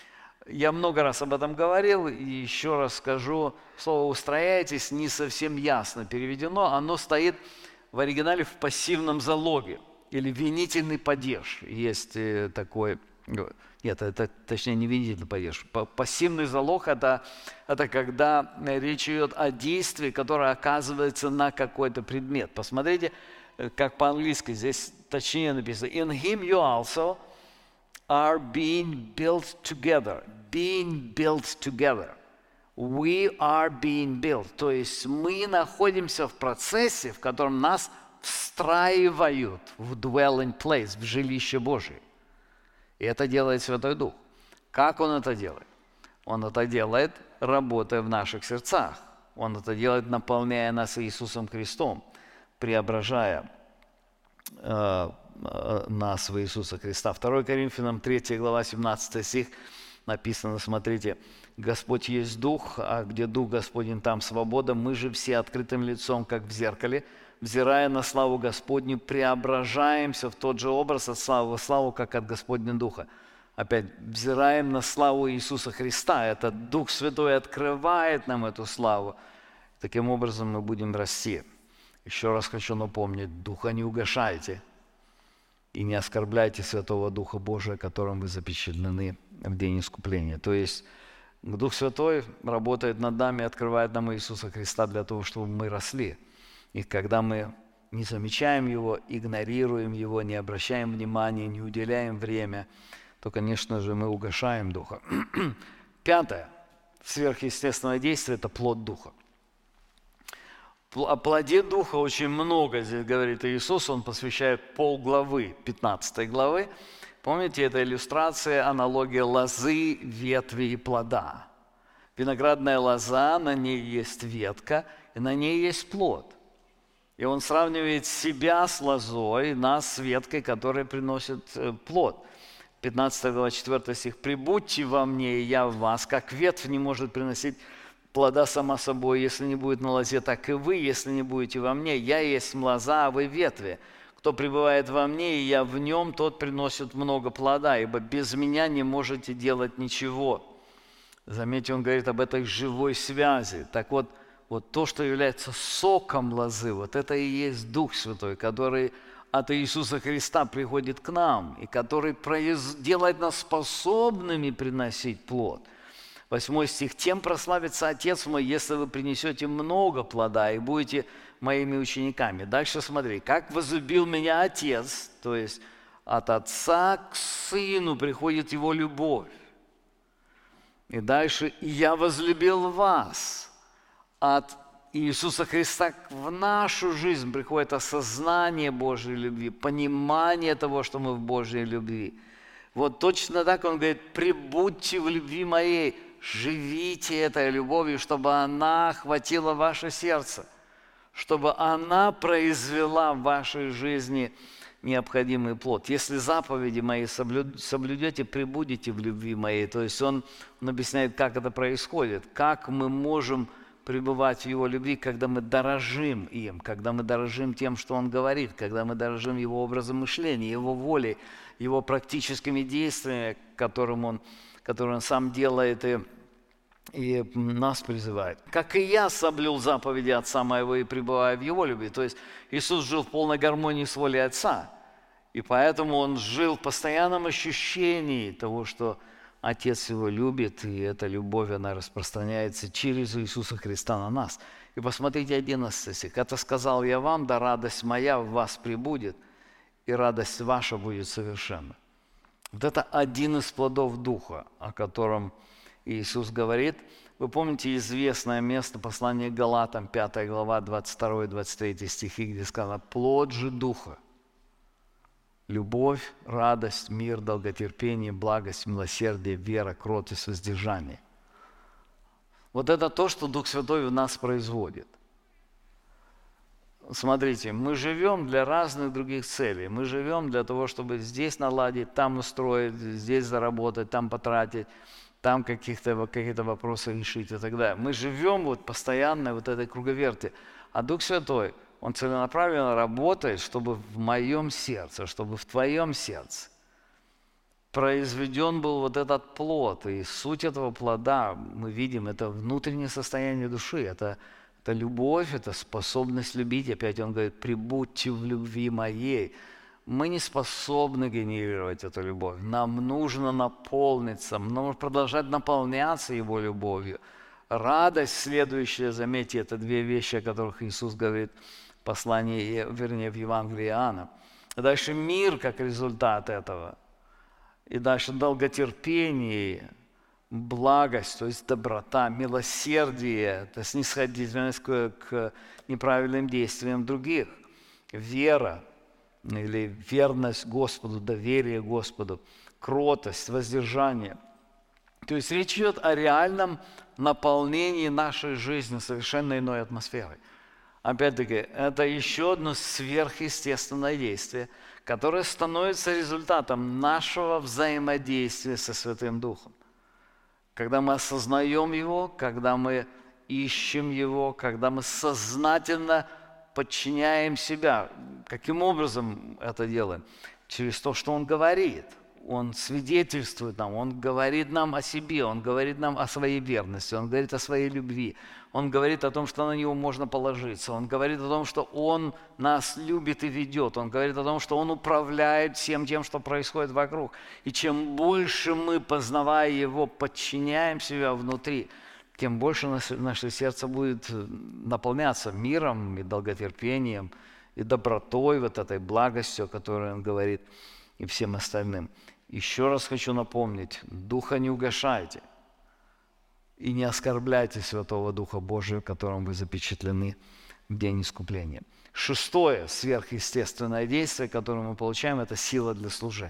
Я много раз об этом говорил, и еще раз скажу, слово «устрояетесь» не совсем ясно переведено, оно стоит в оригинале в пассивном залоге, или винительный падеж. Есть такой, нет, это точнее не винительный падеж. Пассивный залог это, – это когда речь идет о действии, которое оказывается на какой-то предмет. Посмотрите, как по-английски здесь точнее написано: «In him you also are being built together». Being built together. We are being built. То есть мы находимся в процессе, в котором нас встраивают в dwelling place, в жилище Божие. И это делает Святой Дух. Как Он это делает? Он это делает, работая в наших сердцах. Он это делает, наполняя нас Иисусом Христом, преображая э, э, нас в Иисуса Христа. второе Коринфянам третья глава, семнадцатый стих написано, смотрите: «Господь есть Дух, а где Дух Господень, там свобода. Мы же все открытым лицом, как в зеркале, взирая на славу Господню, преображаемся в тот же образ от славы в славу, как от Господня Духа». Опять, взираем на славу Иисуса Христа. Это Дух Святой открывает нам эту славу. Таким образом мы будем расти. Еще раз хочу напомнить: Духа не угашайте и не оскорбляйте Святого Духа Божия, которым вы запечатлены в день искупления. То есть Дух Святой работает над нами, открывает нам Иисуса Христа для того, чтобы мы росли. И когда мы не замечаем Его, игнорируем Его, не обращаем внимания, не уделяем время, то, конечно же, мы угашаем Духа. Пятое сверхъестественное действие – это плод Духа. О плоде Духа очень много здесь говорит Иисус, Он посвящает полглавы, пятнадцатой главы. Помните, это иллюстрация, аналогия лозы, ветви и плода. Виноградная лоза, на ней есть ветка, и на ней есть плод. И Он сравнивает себя с лозой, нас с веткой, которая приносит плод. пятнадцатая глава, четвёртый стих. «Прибудьте во мне, и я в вас, как ветвь не может приносить плода сама собой, если не будет на лозе, так и вы, если не будете во мне. Я есть лоза, а вы ветви. кто пребывает во мне, и я в нем, тот приносит много плода, ибо без меня не можете делать ничего». Заметьте, он говорит об этой живой связи. Так вот, вот то, что является соком лозы, вот это и есть Дух Святой, который от Иисуса Христа приходит к нам, и который произ... делает нас способными приносить плод. Восьмой стих. «Тем прославится Отец мой, если вы принесете много плода и будете моими учениками». Дальше смотри. «Как возлюбил меня Отец», то есть от Отца к Сыну приходит Его любовь. И дальше «И я возлюбил вас». От Иисуса Христа в нашу жизнь приходит осознание Божьей любви, понимание того, что мы в Божьей любви. Вот точно так он говорит: «Пребудьте в любви моей, живите этой любовью, чтобы она охватила ваше сердце, чтобы она произвела в вашей жизни необходимый плод. Если заповеди мои соблюдете, пребудете в любви моей». То есть он, он объясняет, как это происходит, как мы можем пребывать в Его любви, когда мы дорожим им, когда мы дорожим тем, что Он говорит, когда мы дорожим Его образом мышления, Его волей, Его практическими действиями, которым Он, которые Он Сам делает и, и нас призывает. «Как и я соблюл заповеди Отца моего и пребываю в Его любви». То есть Иисус жил в полной гармонии с волей Отца, и поэтому Он жил в постоянном ощущении того, что Отец Его любит, и эта любовь, она распространяется через Иисуса Христа на нас. И посмотрите одиннадцатый стих. «Это сказал я вам, да радость моя в вас пребудет, и радость ваша будет совершенна». Вот это один из плодов Духа, о котором Иисус говорит. Вы помните известное место послания к Галатам, пятая глава, двадцать второй двадцать третий стихи, где сказано: «Плод же Духа: любовь, радость, мир, долготерпение, благость, милосердие, вера, кротость, воздержание». Вот это то, что Дух Святой в нас производит. Смотрите, мы живем для разных других целей. Мы живем для того, чтобы здесь наладить, там устроить, здесь заработать, там потратить, там каких-то, какие-то вопросы решить и так далее. Мы живем вот постоянно вот этой круговерти. А Дух Святой, Он целенаправленно работает, чтобы в моем сердце, чтобы в твоем сердце произведен был вот этот плод. И суть этого плода, мы видим, это внутреннее состояние души, это, это любовь, это способность любить. Опять он говорит: «Пребудьте в любви моей». Мы не способны генерировать эту любовь. Нам нужно наполниться, нам нужно продолжать наполняться Его любовью. Радость следующая, заметьте, это две вещи, о которых Иисус говорит в послании, вернее, в Евангелии Иоанна. И дальше мир как результат этого. И дальше долготерпение, благость, то есть доброта, милосердие, это снисходительность к, к неправильным действиям других, вера или верность Господу, доверие Господу, кротость, воздержание. То есть речь идет о реальном наполнении нашей жизни совершенно иной атмосферой. Опять-таки, это еще одно сверхъестественное действие, которое становится результатом нашего взаимодействия со Святым Духом. Когда мы осознаем Его, когда мы ищем Его, когда мы сознательно подчиняем себя. Каким образом это делаем? Через то, что Он говорит. Он свидетельствует нам, Он говорит нам о себе, Он говорит нам о своей верности, Он говорит о своей любви, Он говорит о том, что на Него можно положиться, Он говорит о том, что Он нас любит и ведет, Он говорит о том, что Он управляет всем тем, что происходит вокруг. И чем больше мы, познавая Его, подчиняем себя внутри, тем больше наше, наше сердце будет наполняться миром и долготерпением, и добротой, вот этой благостью, о которой Он говорит, и всем остальным. Еще раз хочу напомнить: Духа не угашайте и не оскорбляйте Святого Духа Божия, которым вы запечатлены в день искупления. Шестое сверхъестественное действие, которое мы получаем, это сила для служения.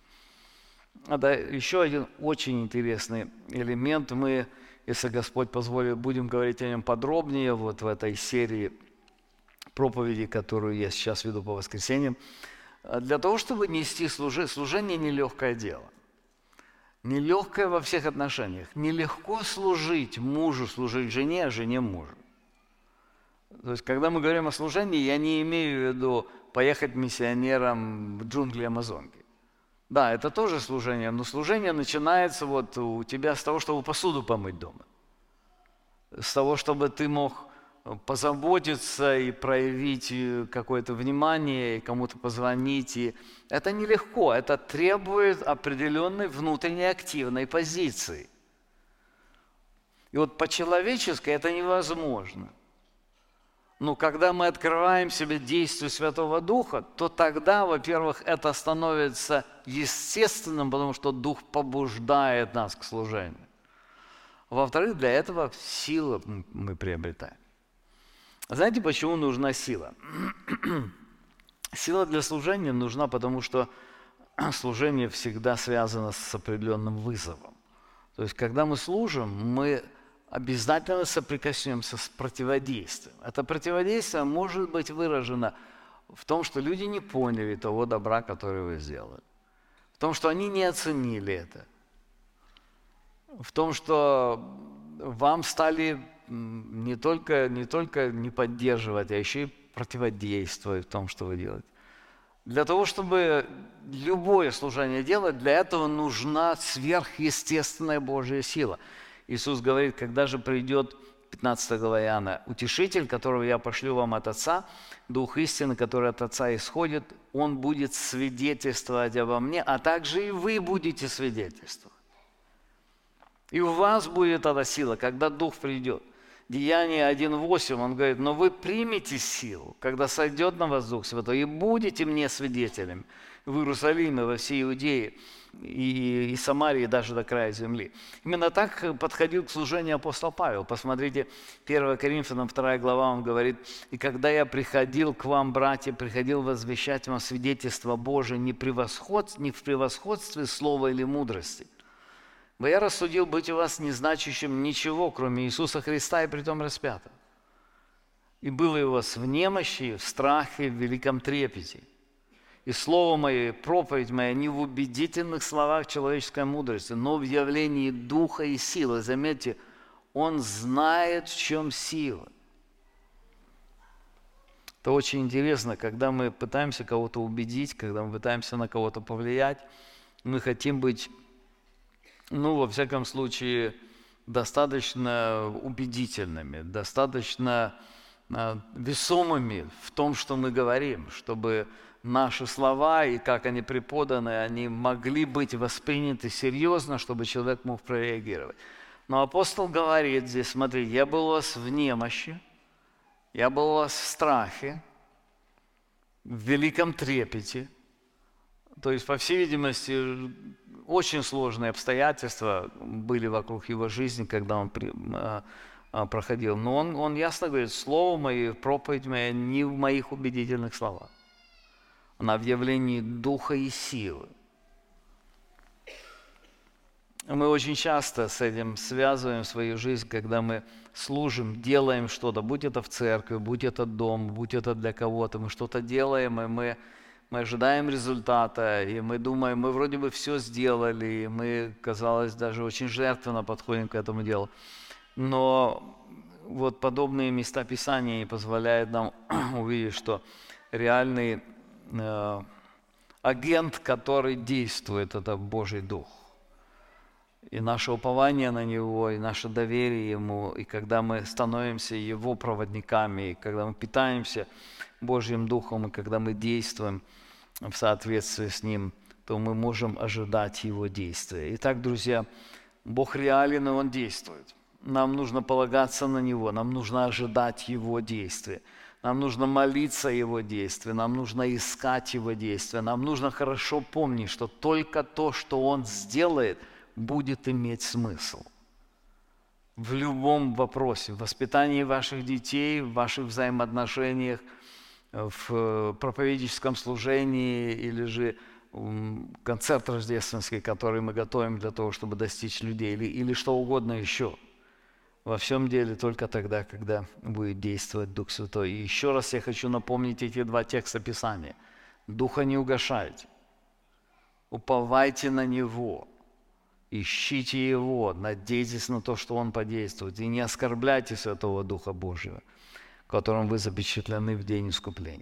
Это еще один очень интересный элемент. Мы, если Господь позволит, будем говорить о нем подробнее вот в этой серии проповедей, которую я сейчас веду по воскресеньям. Для того, чтобы нести служение, служение – нелегкое дело. Нелегкое во всех отношениях. Нелегко служить мужу, служить жене, а жене мужу. То есть, когда мы говорим о служении, я не имею в виду поехать миссионером в джунгли Амазонки. Да, это тоже служение, но служение начинается вот у тебя с того, чтобы посуду помыть дома. С того, чтобы ты мог позаботиться и проявить какое-то внимание, и кому-то позвонить. И это нелегко, это требует определенной внутренней активной позиции. И вот по-человечески это невозможно. Но когда мы открываем себе действие Святого Духа, то тогда, во-первых, это становится естественным, потому что Дух побуждает нас к служению. Во-вторых, для этого силу мы приобретаем. Знаете, почему нужна сила? Сила для служения нужна, потому что служение всегда связано с определенным вызовом. То есть, когда мы служим, мы обязательно соприкоснемся с противодействием. Это противодействие может быть выражено в том, что люди не поняли того добра, которое вы сделали, в том, что они не оценили это, в том, что вам стали не только, не только не поддерживать, а еще и противодействовать в том, что вы делаете. Для того, чтобы любое служение делать, для этого нужна сверхъестественная Божья сила. Иисус говорит, когда же придет, пятнадцатая глава Иоанна, утешитель, которого я пошлю вам от Отца, Дух истины, который от Отца исходит, Он будет свидетельствовать обо мне, а также и вы будете свидетельствовать. И у вас будет эта сила, когда Дух придет. Деяние один восемь, он говорит, но вы примете силу, когда сойдет на вас Дух Святой, и будете мне свидетелями в Иерусалиме, во всей Иудее и, и Самарии, даже до края земли. Именно так подходил к служению апостол Павел. Посмотрите, первое Коринфянам вторая глава, он говорит, и когда я приходил к вам, братья, приходил возвещать вам свидетельство Божие не, превосход, не в превосходстве слова или мудрости, но я рассудил быть у вас незначащим ничего, кроме Иисуса Христа и притом распятого. И было у вас в немощи, в страхе, в великом трепете. И слово мое, и проповедь моя не в убедительных словах человеческой мудрости, но в явлении духа и силы. Заметьте, он знает, в чем сила. Это очень интересно, когда мы пытаемся кого-то убедить, когда мы пытаемся на кого-то повлиять, мы хотим быть, ну, во всяком случае, достаточно убедительными, достаточно э, весомыми в том, что мы говорим, чтобы наши слова и как они преподаны, они могли быть восприняты серьезно, чтобы человек мог прореагировать. Но апостол говорит здесь, смотрите, я был у вас в немощи, я был у вас в страхе, в великом трепете. То есть, по всей видимости, очень сложные обстоятельства были вокруг его жизни, когда он при, а, а, проходил. Но он, он ясно говорит, слово мое, проповедь моя не в моих убедительных словах. Она в явлении духа и силы. Мы очень часто с этим связываем свою жизнь, когда мы служим, делаем что-то, будь это в церкви, будь это дома, будь это для кого-то, мы что-то делаем, и мы, мы ожидаем результата, и мы думаем, мы вроде бы все сделали, и мы, казалось, даже очень жертвенно подходим к этому делу. Но вот подобные места Писания не позволяют нам увидеть, что реальный э, агент, который действует, это Божий Дух. И наше упование на Него, и наше доверие Ему, и когда мы становимся Его проводниками, и когда мы питаемся Божьим Духом, и когда мы действуем в соответствии с Ним, то мы можем ожидать Его действия. Итак, друзья, Бог реален, и Он действует. Нам нужно полагаться на Него, нам нужно ожидать Его действия. Нам нужно молиться о Его действии, нам нужно искать Его действия, нам нужно хорошо помнить, что только то, что Он сделает, будет иметь смысл. В любом вопросе, в воспитании ваших детей, в ваших взаимоотношениях, в проповедническом служении или же концерт рождественский, который мы готовим для того, чтобы достичь людей, или, или что угодно еще. Во всем деле только тогда, когда будет действовать Дух Святой. И еще раз я хочу напомнить эти два текста Писания. Духа не угашайте, уповайте на Него. Ищите Его, надейтесь на то, что Он подействует, и не оскорбляйте Святого Духа Божьего, которым вы запечатлены в день искупления.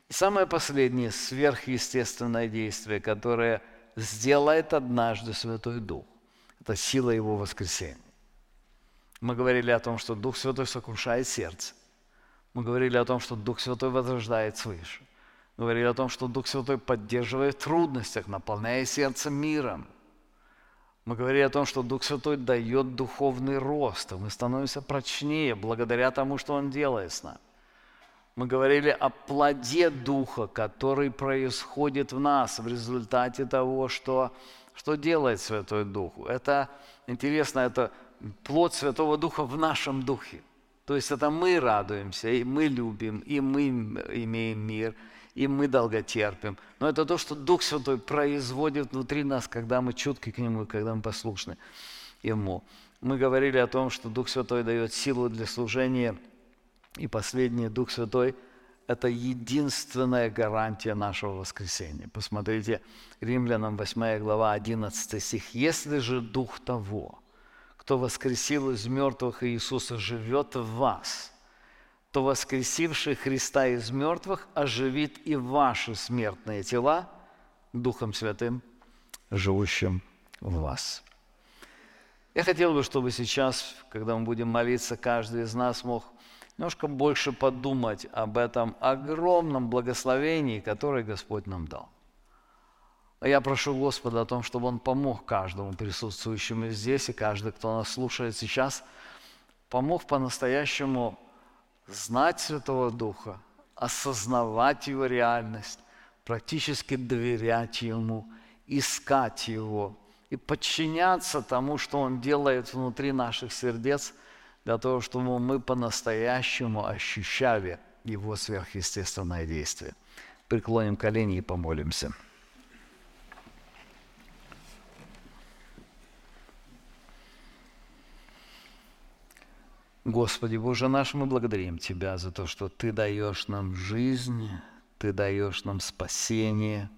И самое последнее сверхъестественное действие, которое сделает однажды Святой Дух, это сила Его воскресения. Мы говорили о том, что Дух Святой сокрушает сердце. Мы говорили о том, что Дух Святой возрождает свыше. Мы говорили о том, что Дух Святой поддерживает в трудностях, наполняя сердце миром. Мы говорили о том, что Дух Святой дает духовный рост, и мы становимся прочнее благодаря тому, что Он делает с нами. Мы говорили о плоде Духа, который происходит в нас в результате того, что, что делает Святой Дух. Это интересно, это плод Святого Духа в нашем духе. То есть это мы радуемся, и мы любим, и мы имеем мир, и мы долготерпим. Но это то, что Дух Святой производит внутри нас, когда мы чутки к Нему, когда мы послушны Ему. Мы говорили о том, что Дух Святой дает силу для служения. И последний, Дух Святой – это единственная гарантия нашего воскресения. Посмотрите, Римлянам восьмая глава, одиннадцатый стих. «Если же Дух того, кто воскресил из мертвых Иисуса, живет в вас, то воскресивший Христа из мертвых оживит и ваши смертные тела Духом Святым, живущим в вас». Я хотел бы, чтобы сейчас, когда мы будем молиться, каждый из нас мог немножко больше подумать об этом огромном благословении, которое Господь нам дал. Я прошу Господа о том, чтобы Он помог каждому присутствующему здесь, и каждый, кто нас слушает сейчас, помог по-настоящему знать Святого Духа, осознавать Его реальность, практически доверять Ему, искать Его и подчиняться тому, что Он делает внутри наших сердец, для того, чтобы мы по-настоящему ощущали Его сверхъестественное действие. Преклоним колени и помолимся. Господи, Боже наш, мы благодарим Тебя за то, что Ты даешь нам жизнь, Ты даешь нам спасение,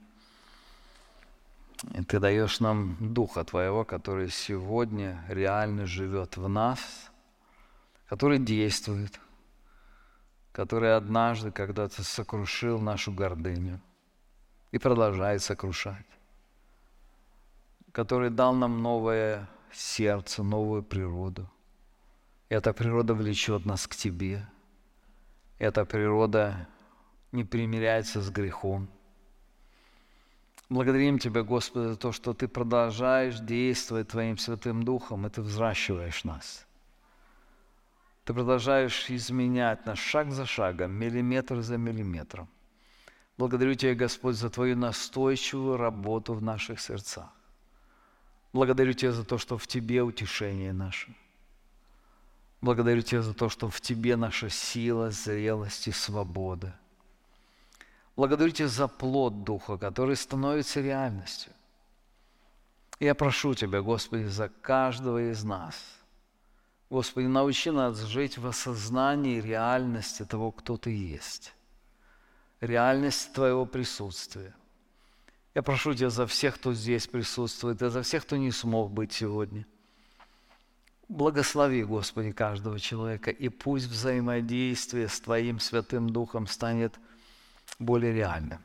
и Ты даешь нам Духа Твоего, который сегодня реально живет в нас, который действует, который однажды когда-то сокрушил нашу гордыню и продолжает сокрушать, который дал нам новое сердце, новую природу. И эта природа влечет нас к Тебе. Эта природа не примиряется с грехом. Благодарим Тебя, Господи, за то, что Ты продолжаешь действовать Твоим Святым Духом, и Ты взращиваешь нас. Ты продолжаешь изменять нас шаг за шагом, миллиметр за миллиметром. Благодарю Тебя, Господь, за Твою настойчивую работу в наших сердцах. Благодарю Тебя за то, что в Тебе утешение наше. Благодарю Тебя за то, что в Тебе наша сила, зрелость и свобода. Благодарю Тебя за плод Духа, который становится реальностью. Я прошу Тебя, Господи, за каждого из нас. Господи, научи нас жить в осознании реальности того, кто Ты есть, реальности Твоего присутствия. Я прошу Тебя за всех, кто здесь присутствует, и за всех, кто не смог быть сегодня. Благослови, Господи, каждого человека, и пусть взаимодействие с Твоим Святым Духом станет более реальным.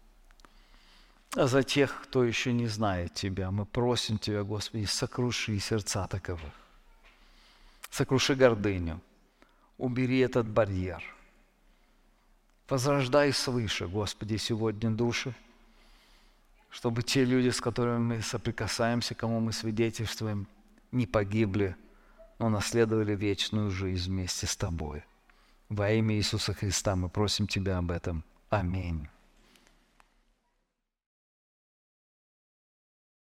А за тех, кто еще не знает Тебя, мы просим Тебя, Господи, сокруши сердца таковых. Сокруши гордыню, убери этот барьер. Возрождай свыше, Господи, сегодня души, чтобы те люди, с которыми мы соприкасаемся, кому мы свидетельствуем, не погибли, но наследовали вечную жизнь вместе с Тобой. Во имя Иисуса Христа мы просим Тебя об этом. Аминь.